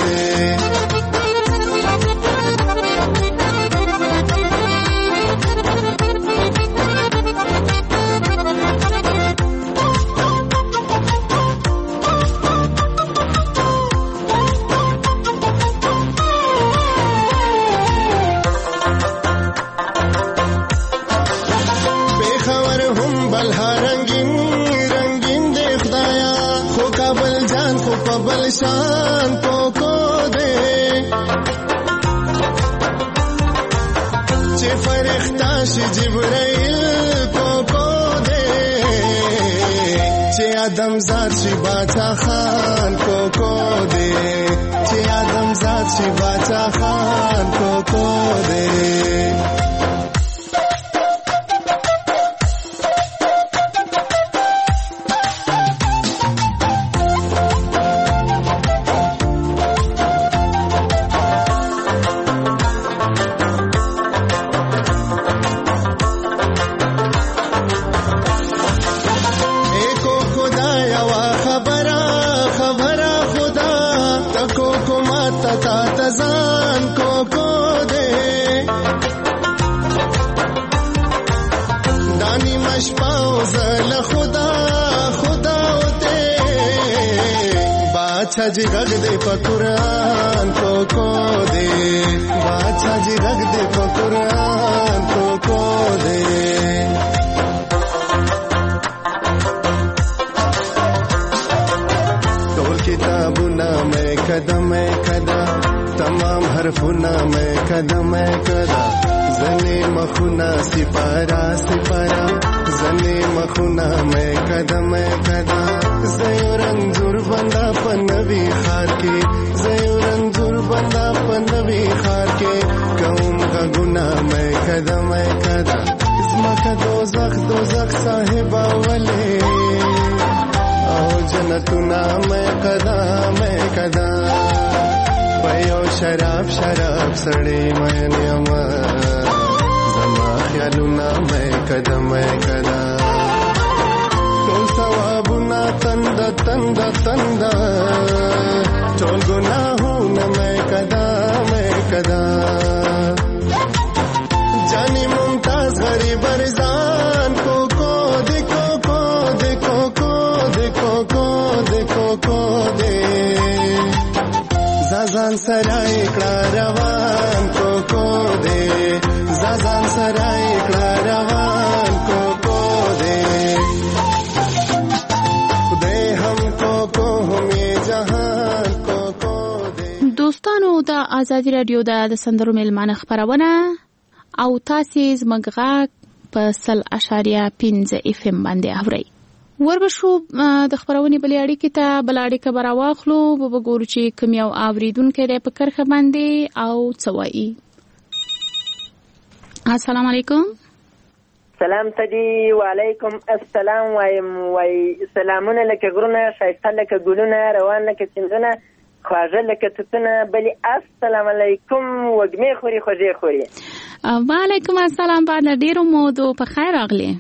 शान को को दे चे फरिश्ता शी जिब्राइल को को दे चे आदमजाद शी बादशाह खान को को दे चे आदमजाद शी बादशाह खान को को दे. बादशाह जी रख दे कुरान को को दे बादशाह जी रख दे कुरान को को दे टोल किताबुना में कदम कदा तमाम हरफुना में कदम कदा जने मखुना सिपारा सिपारा जने मखुना में कदम कदा जयो रंजूर बंदा पन्नवी खार के जयो रंजूर बंदा पन्नवी खार के कौम का गुना में कदम कदा इसमा का दोज़ख दोज़ख साहिबा वले ओ जन्नतुना में कदा में कदा पयो शराब शराब सड़े मैं नियमा जमा ख्यालुना में कदम कदा टोल सवाबुना तंद तंद तंद टोल गुनाहुना में कदा में कदा जानी मुमताज गरीब अरजान को को देखो को देखो को देखो को देखो को दे Zazan sarai klaravan koko de Zazan sarai klaravan koko de Khude humko ko hum ye jahan koko de دوستانو د آزادي رادیو د سندرو میلمانه خبرونه او تاسو زموږ غږ په سل اشاریه پنځه اف ام باندې اورئ وربشو د خبرونې بلې اړیکې ته بل اړیکه به راواخلو به وګورو چې کوم یو اوریدونکی دی په کرښه باندې او څه وایي. السلام علیکم. سلام تدی وعلیکم السلام وایم وای سلامونه لکه غرونه ښایسته لکه ګلونه روان لکه سیندونه خواږه لکه توتونه بلې السلام علیکم وږمې خوري خوږې خوري. وعلیکم السلام باندې ډېرو مودو په خیر راغلی.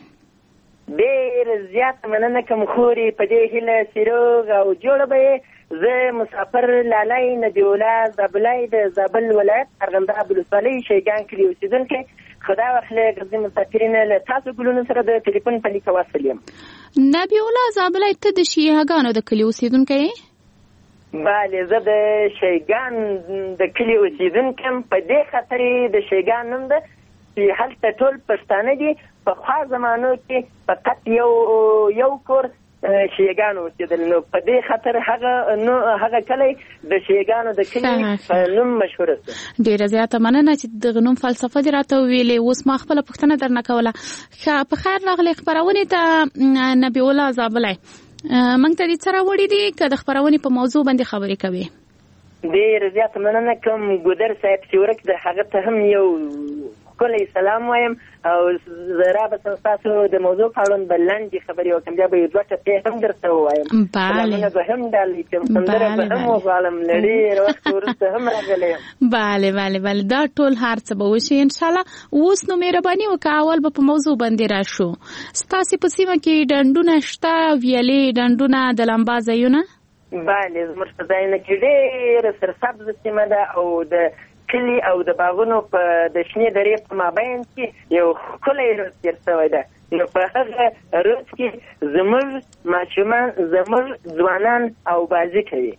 ډېر زیات مننه کوم خوري په دې هیله سیروغ او جوړه به زه مسافر لالای نبیولا زابلای د زابل ولایت ارغنداب ولسوالۍ شیګان کلي اوسېدونکی خدا واخلې ګرځي مسافرین له تاسو ګلونو سره د ټلیفون په لیکه واصل یم. نبیولا زابلای ته د شیګانو د کلي اوسېدونکی؟ بله زه د شیګان د کلي اوسېدونکی یم. په دې خاطر د شیګان نوم ده چې هلته ټول پښتانه دي. په خوا زمانو کې فقط یو یو کور شیګانو اوسېدل نو په دې خاطر هغه نو هغه کلی د شیګانو د کلي په نوم مشهوره شو. ډېره زیاته مننه چې دغه نوم فلسفه دې راته وویلې. اوس ما خپله پوښتنه درنه کوله. ښه په خیر راغلې خپرونې ته نبیولا زابلی. موږ ته دې څه راوړي دي که د خپرونې په موضوع باندې خبرې کوي؟ ډېره زیاته مننه کوم ګودر صاحب سیورک د هغه ته هم یو ښکلی سلام وایم او زه رابطه ستاسو د موضوع په اړوند به لنډې خبرې وکړم بیا به یو دوه ټپې هم درته ووایم. سلامونه به هم ډالۍ کړم سندره به هم وغواړم له ډېر وخت وروسته هم راغلی یم. بله بله بله دا ټول هر څه به وشي انشاءالله. اوس نو مهرباني وکړه اول به په موضوع باندې راشو. ستاسې په سیمه کې ډنډونه شته ویالې ډنډونه د لمبا ځایونه؟ بله زموږ په ځایونه کې ډېره سرسبزه سیمه ده او د کلی او د باغونو په د شنې درې په مابین کې یو ښکلی روز تېر شوی ده. نو په هغه روز کې زموږ ماشومان زموږ ځوانان او بازي کوي.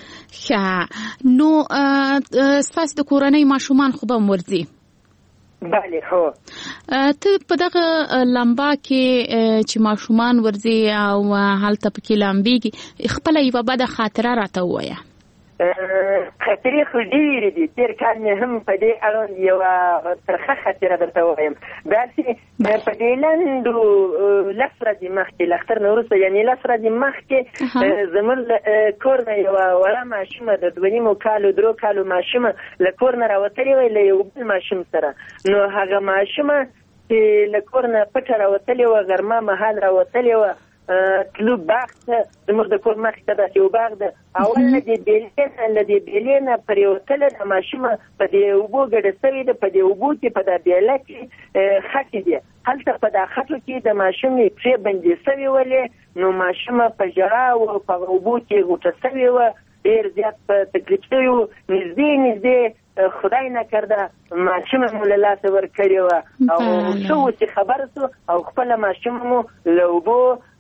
ښه نو ستاسې د کورنۍ ماشومان خو به هم ورځي؟ بله هو. ته په دغه لمبا کې چې ماشومان ورځي او هلته پکې لامبېږي خپله یوه بده خاطره راته ووایه. خاطرې خو ډېرې دي. تېر کال مې هم په دې اړوند یوه ترخه خاطره درته ووایم. داسې په دې لنډو لس ورځې مخکې له اختر نه وروسته یعنې لس ورځې مخکې زموږ له کور نه یوه وړه ماشومه د دوه نیمو کالو درو کالو ماشومه له کور نه راوتلې وی له یو بل ماشوم سره. نو هغه ماشومه چې له کور نه پټه راوتلې وه غرمه مهال راوتلې وه تلو باغ ته زموږ د کور مخې ته داسې یو باغ ده. اول له دې بیلې نه له دې بیلې نه پرېوتله د ماشومه په دې اوبو ګډه سوې ده. په دې اوبو کې په دا بیله کې خټې دي. هلته په دا خټو کې د ماشومې پښې بندې سوې ولې. نو ماشومه په ژړا وه په اوبو کې غوټه سوې وه. ډېر زیات په تکلیف شوي وو. نږدې نږدې خدای نکرده ماشومه مو له لاسه ورکړې وه او ښه و چې خبر شو او خپله ماشومه مو له اوبو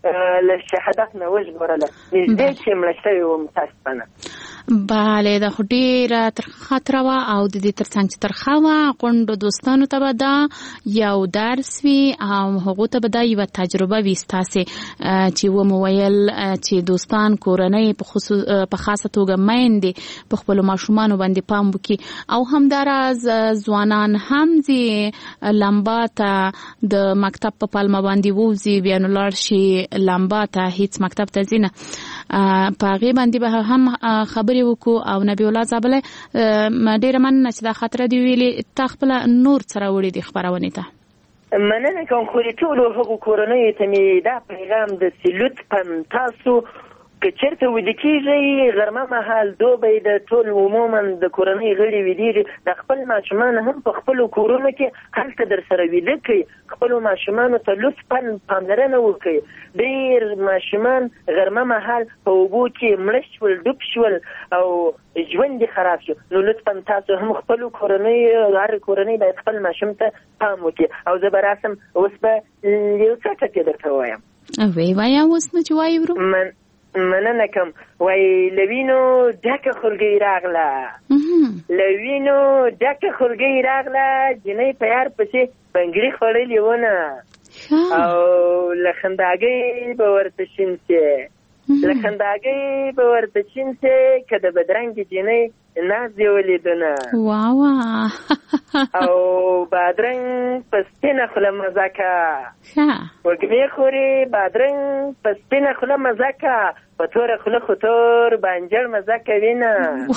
له شهادت نه وژغورله نږدې چې مړه شوې وه متاسفانه. بله دا خو ډېره ترخه خاطره وه او د دې تر څنګ چې ترخه وه غونډو دوستانو ته به دا یو درس وي او هغو ته به دا یوه تجربه وي ستاسې چې ومو ویل چې دوستان کورنۍ په خاصه توګه میندې په خپلو ماشومانو باندې پام وکړي او همداراز ځوانان هم ځي لمبا ته د مکتب په پلمه باندې ووځي بیا نو لاړ شي لمبا ته هیڅ مکتب ته ځي نه په هغې باندې به هم خبرې وکړو او نبی الله زابلی ډېره مننه چې دا خاطره دې ویلې تا خپله نور څه راوړي دي خپرونې ته؟ مننه کوم خو د ټولو هغو کورنیو ته مې دا پیغام د سلوت پم تاسو که چېرته ویده کېږئ غرمه مهال دوبی د ټول عموما د کورنۍ غړي ویدېږي د خپل ماشومان هم په خپلو کورونو کې هلته در سره ویده کړئ خپلو ماشومانو ته لطفا پاملرنه وکړئ. ډېر ماشومان غرمه مهال په اوبو کې مړه شول ډوب شول او ژوند یې خراب شو نو لطفا تاسو هم خپلو کورنیو هر کورنۍ باید خپل ماشوم ته پام وکړي او زه به راسم اوس به یو څه ټکې درته ووایم. وی وایه اوس نو چې وایي ورو مننه کوم. وای لوینو ډکه خولګۍ راغله لوینو ډکه خولګۍ راغله جنۍ په یار پسې بنګړي خوړلې ونه او له خنداګۍ به ورته شین سي له خنداګۍ به ورته شین سي که د بدرنګې جنۍ ناز یې ولیدونه واوا او بادرنګ په سپینه خوله مزه که وږمې خوري بادرنګ په سپینه خوله مزه که په توره خوله خو تور بانجړ مزه کوي نه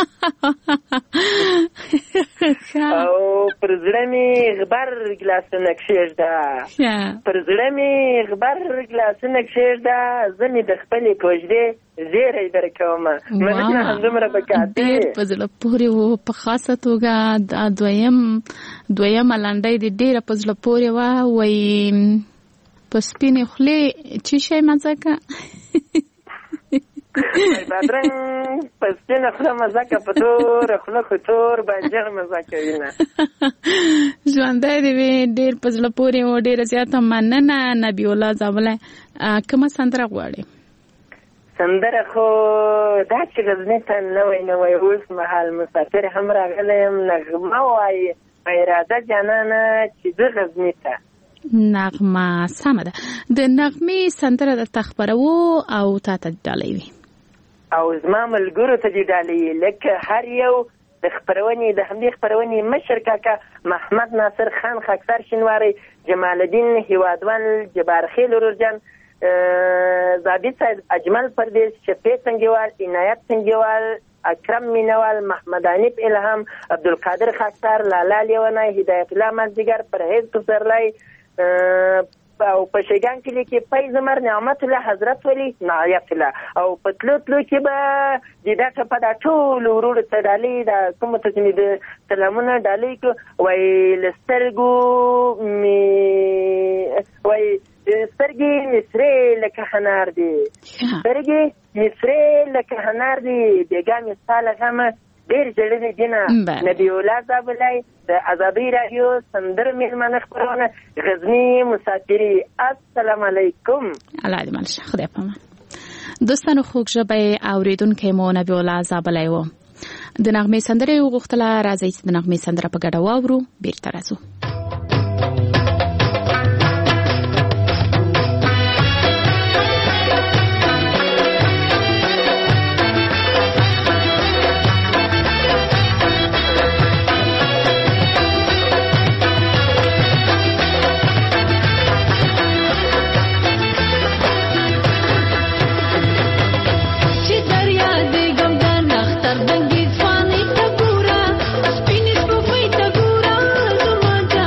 او پر زړه مې غبر ګلاسونه کښېږده پر زړه مې غبر ګلاسونه کښېږده زه مې د خپلې کوژدې زیری در کومه مننه همدومره به کافي په زړه پورې و په خاصه توګه دا دویم دویمه لنډۍ دې ډېره په زړه پورې وه وایي په سپینې خولې چې شی مزه که بادرنګ په سپینه خوله مزه که په توره خوله خو تور بانجڼ مزه کوي نه. ژوندی دې وي ډېر په زړه پورې و ډېره زیاته مننه نبی الله زابلی. کومه سندره غواړې؟ سندره خو دا چې غزني ته نوی نوی اوس مهال مسافر هم راغلی یم نغمه وایي اراده جانانه چې زه غزني ته نغمه سمه ده د نغمې سندره درته خپروو او تا ته ډالۍ وي او زما ملګرو ته دې ډالۍ لکه هر یو د خپرونې د همدې خپرونې مشر کاکا محمد ناصر خان خاکسار شینواری جمال الدین هیوادوال جبار خیل ورورجان ضابط صاحب اجمل پردیس شفیع سنگیوال عنایت سنگیوال اکرم مینوال محمد عنیف الهام عبدالقادر خاکسار لالا لیونای هدایت الله مازدیگر پرهیز پسرلای او په شیګان کلي کې فیض عمر نعمت الله حضرت ولی نعیت الله او په تلو تلو کې به د دا ټپه دا ټول ورور ته ډالۍ دا کومه ته چې د سلامونه ډالۍ کو وای لسترګو می وای سترګې مصرې لکه هنار دي سترګې مصرې لکه هنار دي بیګا مې ستا له غمه ډېر زړه دي نه نبی الله زابلی د ازادۍ راډیو سندر میلمانه خپرونه غزني مسافري السلام علیکم. الله دې مل شه خدای پامان. دوستانو خوږ ژبی اوریدونکی مو نبی الله زابلی و د نغمې سندرې وغوښتله راځئ چې د نغمې سندره په ګډه واورو بیرته راځو. Thank you.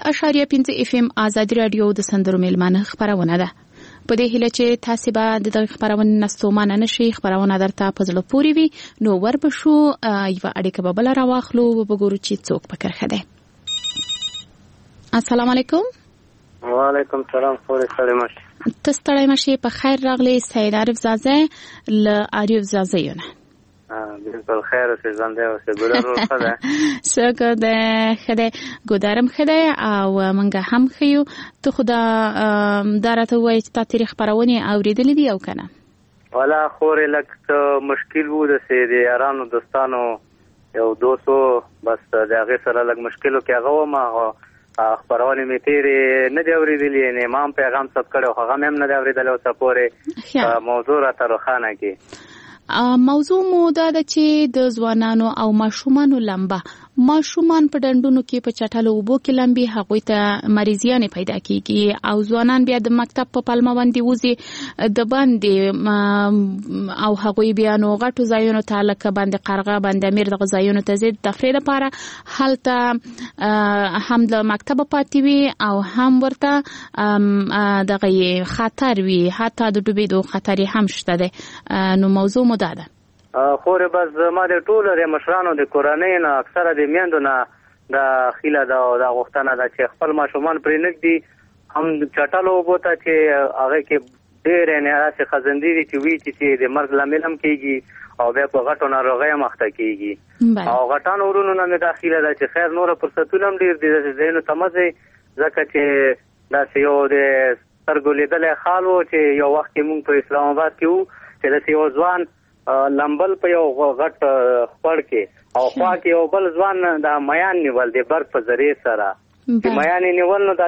اشاریه پنځه اف ام آزادي رادیو د سندرو میلمانه خبرونه ده. په دې هیله چې تاسو به د دغه خبرونه نستومانه نشئ، خبرونه درته په زړه پورې وي، نو وربشو یو اړیکه به بل راواخلو او وګورو چې څوک پکې خده. السلام علیکم. وعلیکم السلام. خوري سلام. تاسو ته مشه په خیر راغلی سید عارف زازه ل عارف زازه یونه. بالکل خیر اوسې زنده اوسې ګودارو خده. څنګه ده خده ګودارم خده او منګه هم خيو ته خدا دارته وای چې تاسو خبرونه اوریدلې دي او کنه؟ والا خوري لک مشکل وو د سې د یارانو دوستانو یو دوسو بس د هغه سره لک مشکلو کې هغه ما خبرونه می تیرې نه دی اوریدلې نه امام پیغام ثبت کړو هغه هم نه دی اوریدل او سپورې موضوع را ترخانه کې موضوع مو دا ده چې د ځوانانو او ماشومانو لمبه ماشومان په ډندونو کې په چټلو وبو کې لمبي هغوی ته مریضیان پیدا کیږي او ځوانان بیا د مکتب په پلمه باندې وځي د باندې او هغوی بیا نو غټو ځایونو ته لکه باندې قرغه باندې امیر د ځایونو ته زید تفریح لپاره هلته هم د مکتب پاتې وي او هم ورته دغه خطر وي، حتی د ډوبېدو خطر هم شته ده. نو موضوع مو دا ده. خورې بس ما د ټولو د مشرانو د کورنۍ نه اکثره د میندو نه د خیله ده او د غوښتنه ده چې خپل ماشومان پرې نږدي هم چټلو اوبو ته چې هغه کې ډېرې نه راسي خزندې دي چې وی چې د مرګ لامل هم کېږي او بیا په غټو ناروغۍ هم اخته کېږي. او غټانو ورونو نه مې دا خیله ده چې خیر نوره فرصتونه هم ډېر دي داسې ځایونو ته مه ځئ ځکه چې داسې یو د سترګو لیدلی حال و چې یو وخت کې مونږ په اسلام آباد کې وو چې داسې یو ځوان لمبل په یو غټ خپړ کې او خوا کې یو بل ځوان د میان نیول د برق په ذریعه سره چې میان نیول نو د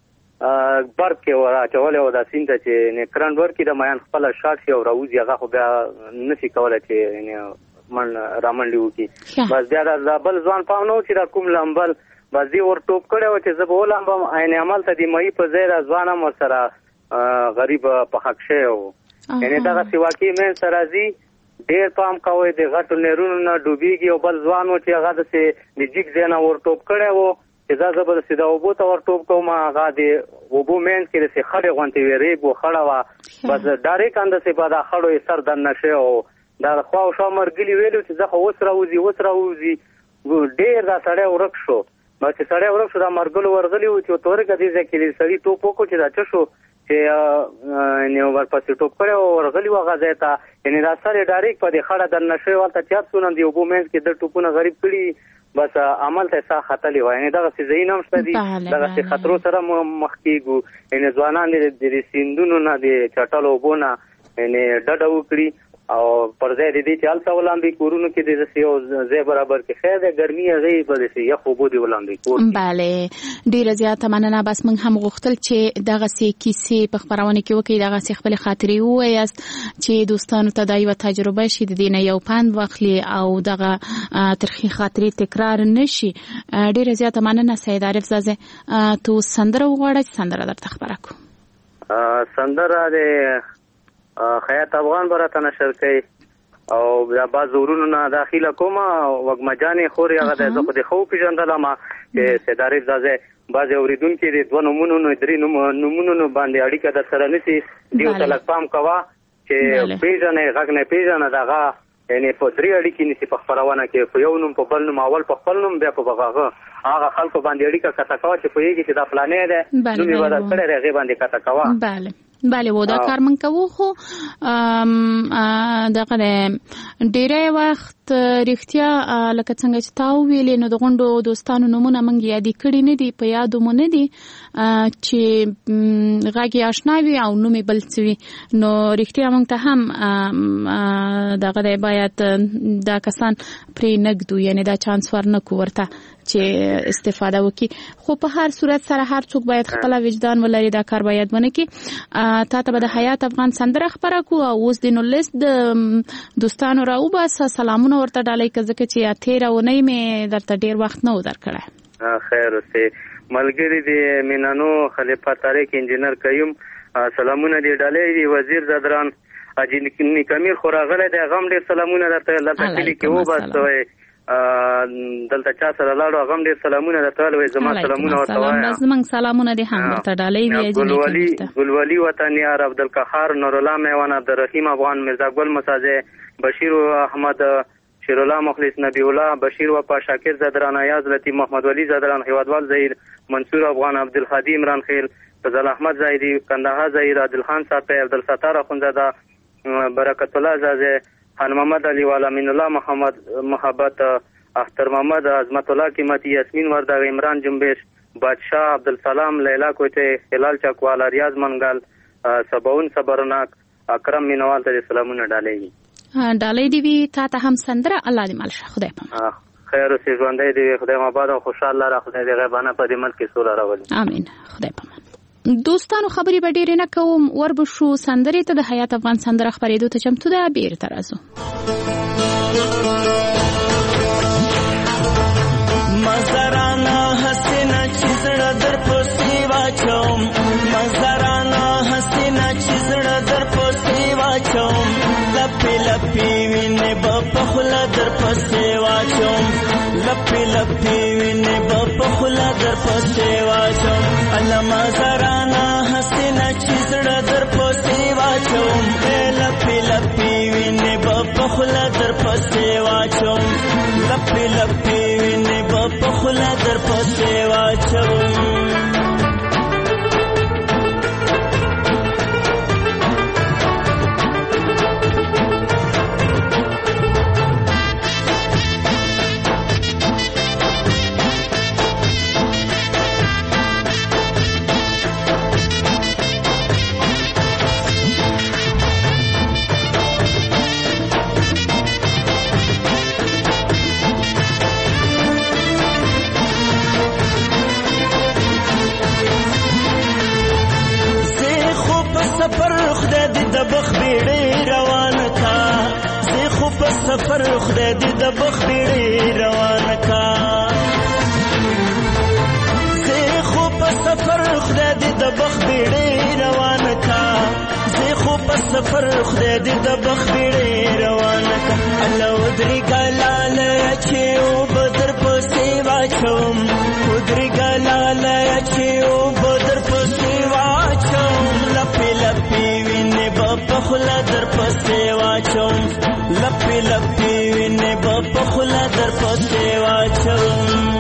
برق کې ورچول او د سینده چې نه کرنټ ورکی د میان خپل شارټ شي او راوځي هغه خو بیا نشي کولای چې من رامنډي وکي. بس بیا د بل ځوان په نو چې د کوم لمبل بس دی ور ټوپ کړو چې زه به لمبم عین عمل ته د مې په ځای د ځوان هم سره غریب په حق شي او یعنی دا چې واقعي مې سره زی ډېر پام کوي د غټو نهرونو نه ډوبېږي او بل ځوان و چې هغه داسې د جګ ځای نه ورټوپ کړی و چې دا زه به داسې د اوبو ته ورټوپ کوم هغه د اوبو منځ کې داسې خړې غوندې وې ریګ و خړه وه بس ډایرېک همداسې به دا خړو یې سر دننه شوی او دا خوا او شا مرګلي ویلو چې زه خو اوس راوځي اوس راوځي ډېر دا سړی ورک شو. بس چې سړی ورک شو دا مرګلو ورغلي وو چې تورې که دې ځای کې سړي ټوپ وکړو چې دا څه شو چې نو ورپسې ټوپ کړی او ورغلي وو هغه ځای ته یعنې دا سر یې ډایرېک په دې خړه دننه شوی ورته چات څونه د اوبو منځ کې د ټوپونه غریب کړي بس عمل ته ساه ختلې وه. یعنې دغسې ځایونه هم شته دي دغسې خطرو سره مخ کېږو. یعنې ځوانان د سیندونو نه د چټلو اوبو نه یعنې ډډه وکړي او پر ځای د دې چې هلته ولامبي کورونو کې د داسې یو ځای برابر کې خیر دی ګرمي هغې به داسې یخ اوبو دې ولامبي کور. بله ډېره زیاته مننه. بس موږ هم غوښتل چې دغسې کیسې په خپرونه کې وکړي، دغسې خپلې خاطرې ووایاست چې دوستانو ته دا یوه تجربه شي، د دې نه یو پند واخلي او دغه ترخې خاطرې تکرار نه شي. ډېره زیاته مننه سید عارف زازه. تو سندره وغواړه چې سندره درته خبره کړو. سندره د خیات افغان براته نشر کوي او دا باز ورونو نه داخله کومه وګمجانې خوري هغه د زه خو د خو پیژندلم چې سید عارف زازه بعضې اورېدونکي د دوه نومونو نه درې نومونو باندې اړیکه در سره نیسي دیو ته لږ پام کوه چې پیژنې غږ نه پیژنه دغه یعنې په درې اړیکې نیسي په خپرونه کې په یو نوم په بل نوم اول په خپل نوم بیا په هغه هغه خلکو باندې اړیکه قطع کوه چې پوهېږي چې دا فلانې دی نوم یې بدل کړی دی هغې باندې قطع کوه. بله بله و دا کار من کوو خو دغه ډېری وخت رښتیا لکه څنګه چې تا وویلې نو د غونډو دوستانو نومونه موږ یادې کړي نه دي، په یادو مو نه دي چې غږ یې اشنا وي او نوم یې بل څه وي. نو رښتیا موږ ته هم دغه دی باید دا کسان پرې نږدو، یعنې دا چانس ورنکو ورته چې استفاده وکړي. خو په هر صورت سره هر څوک باید خپل وجدان ولري، دا کار باید ونه کړي. تا ته به د حیات افغان سندره خبره کو او اوس د نو لیست د دوستانو راوباسه سلامونه ورته ډالۍ که ځکه چې تېره اونۍ مې درته ډېر وخت نه و درکړی. خیر اوسې ملګري د مینانو خلیفه طارق انجینر قیوم سلامونه دې ډالۍ دي. وزیر زدران حاجي نیکامیر خو راغلی دی هغه هم ډېر سلامونه درته کلي کې وباسوئ دلته چا سره لاړو هغه هم ډېر سلامونه درته ویل وایي زما سلامونه ورته وایم زموږ سلامونه دې هم ورته ډالۍ وي ګلولي ګلولي وطن یار عبدالقهار نورالله میوان عبدالرحیم افغان مرزا ګل مساجه بشیر احمد شیرالله مخلص نبی الله بشیر وفا شاکر زدران ایاز لطیف محمد ولی زدران هیوادوال زهیر منصور افغان عبدالهادی عمران خیل فضل احمد زاهدی کندهار زهیر عادلخان صاحب عبدالستار اخونزاده برکت الله زازه خان محمد علی والا من الله محمد محبت اختر محمد عظمت الله قیمتی یاسمین ورداغ عمران جنبش بادشاہ عبدالسلام لیلا کوته هلال چکوالا ریاض منگل سباون صبرناک اکرم مینوال ته سلامونه ډالۍ ډالۍ دی وی تا ته هم سندره الله دې مل شه خدای په خیر اوسې ژوندۍ دی خدای مبارک او خوشاله را خدای دې غیبانه په دې ملک کې سوله راولي امين خدای په دوستانو خبرې به ډېرې نه کوم وربشو سندرې ته د حیات افغان سندره خپرېدو ته چمتو ده بیرته راځو مزرانا حسینا چې زړه در پسې واچوم مزرانا حسینا چې زړه در پسې واچوم لپې لپې وینې به په خوله در پسې واچوم لپې لپې وینې به په خوله در پسې واچوم الله مزرانا حسینا چې زړه در پسې واچوم لپې لپې وینې به په خوله در پسې واچوم لپې لپې وینې به په خوله در پسې واچوم سفر خدای دې د بخ بیړې روان کا زه خو په سفر خدای دې د بخ بیړې روان کا زه خو په سفر خدای دې د بخ بیړې روان کا الله ودري ګلاله چې او بدر پسې واچوم ودري ګلاله چې او بدر پسې واچوم لپې لپې وینې په خوله در پسې واچوم لپې لپې وینې به په خوله در پسې واچوم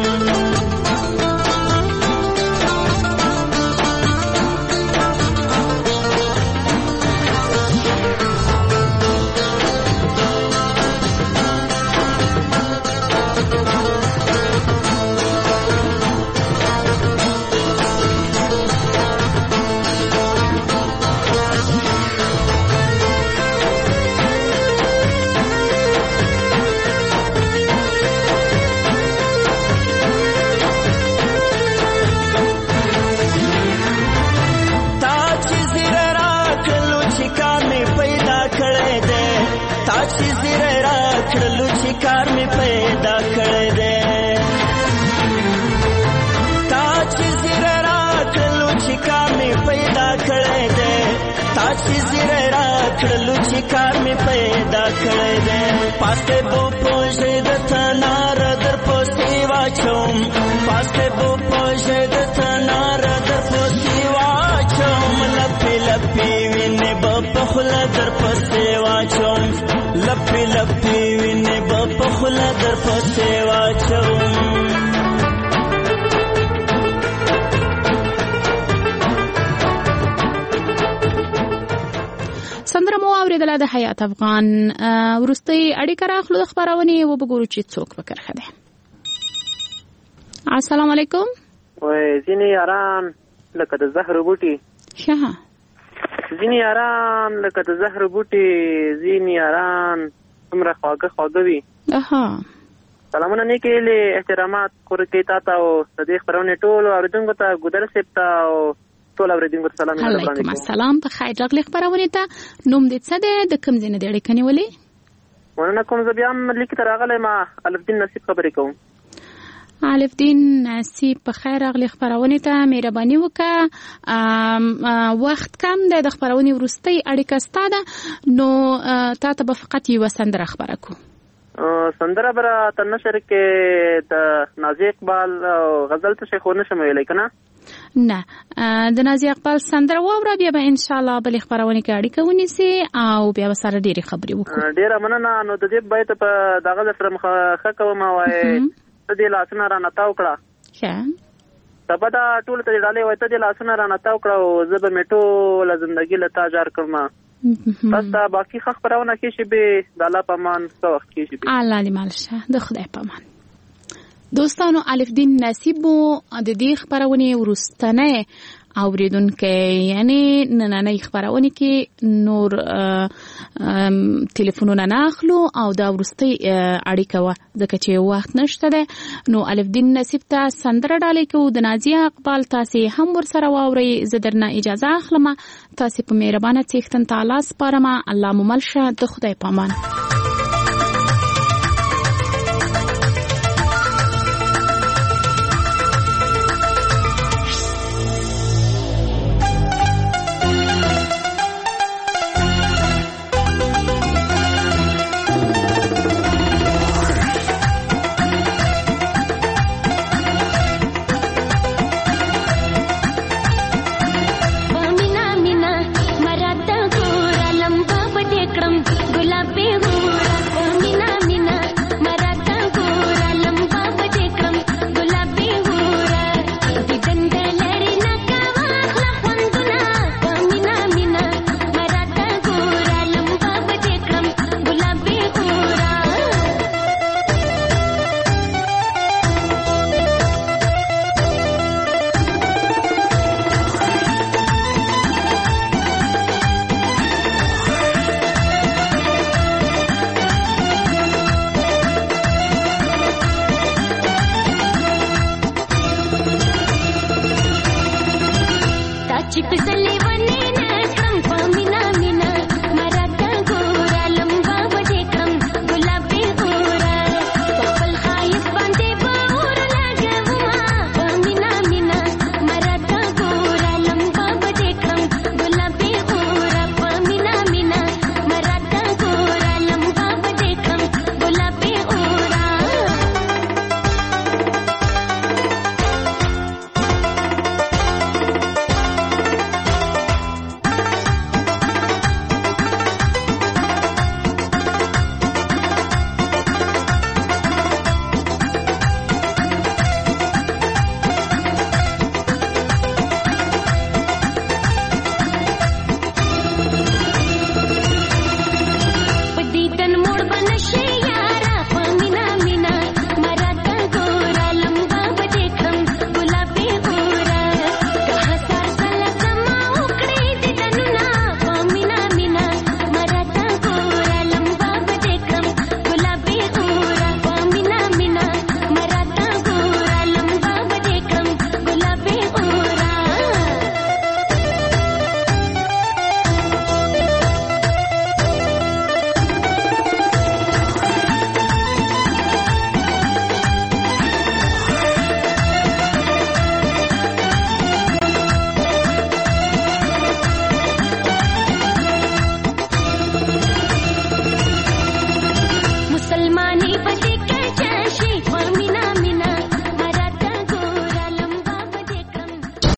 کار می پیدا کړی دی تا چې زیره راکړلو چې کار می پیدا کړی دی تا چې زیره راکړلو چې کار می پیدا کړی دی پاسته بو پوجې د تنار در پسې واچوم پاسته بو پوجې د تنار در پسې واچوم لپې لپې وینې به په خوله در پسې واچوم لپې لپې وینې به په خوله در پسې واچوم سندره مو اورېدله د حیات افغان وروستۍ اړیکه راخلو د خپرونې وبګورو چې څوک په کرښه دی السلام علیکم وای ځینې یاران لکه د زهر بوټي ښه ځینې یاران لکه د زهر بوټي ځینې یاران څومره خواږه خواږه وي اها سلامونه نیکې له احترامات کور کې تا ته او د دې خبرونه ټول اوریدونکو ته ګودر سپ ته او ټول اوریدونکو ته سلام علیکم السلام په خیر راغلی خبرونه ته نوم دې څه ده د کوم ځای نه دی اړیکه نیولې ورنه کوم زه بیا هم لیک ته راغلی ما الف دین نصیب خبرې کوم الف دین نصیب په خیر راغلی خبرونه ته مهرباني وکړه وخت کم دی د خبرونې وروستۍ اړیکه ستاده نو تا ته به فقط یوه سندره خبره کوو سندره برا تر نشر کې د نازي اقبال غزل ته خو نشم ویلی کنه نه د نازي اقبال سندره واوره بیا به ان شاء الله بل خبرونه کې اړیکه ونیسي او بیا سره ډېری خبرې وکړو. ډېره مننه. نو د دې بیت په دغه سره مخه کوم وای ته دې لاسونه را نتاو کړه ښه سبا دا ټول ته ډالې وای ته دې لاسونه را نتاو کړه او زه به مې ټوله زندګي له تا جار کړم. تاسو ته باقي خبرونه کې شي به د الله په امان څه وخت کې شي الله دې مالشه د خدای په امان. دوستانو الف دین نصیب مو د دې خبرونه ورستنه اوریدونکو یعنی نننۍ خبرونه کې نور ټلیفونونه نه اخلو او دا ورستي اړیکه و ځکه چې وخت نشته ده. نو الف دین نصیب ته سندره ډالې کو د نازي اقبال تاسو هم ور سره واوري زه درنه اجازه اخلم. تاسو په مهربانه څښتن تعالی سپارم. الله مو ملشه د خدای پامان.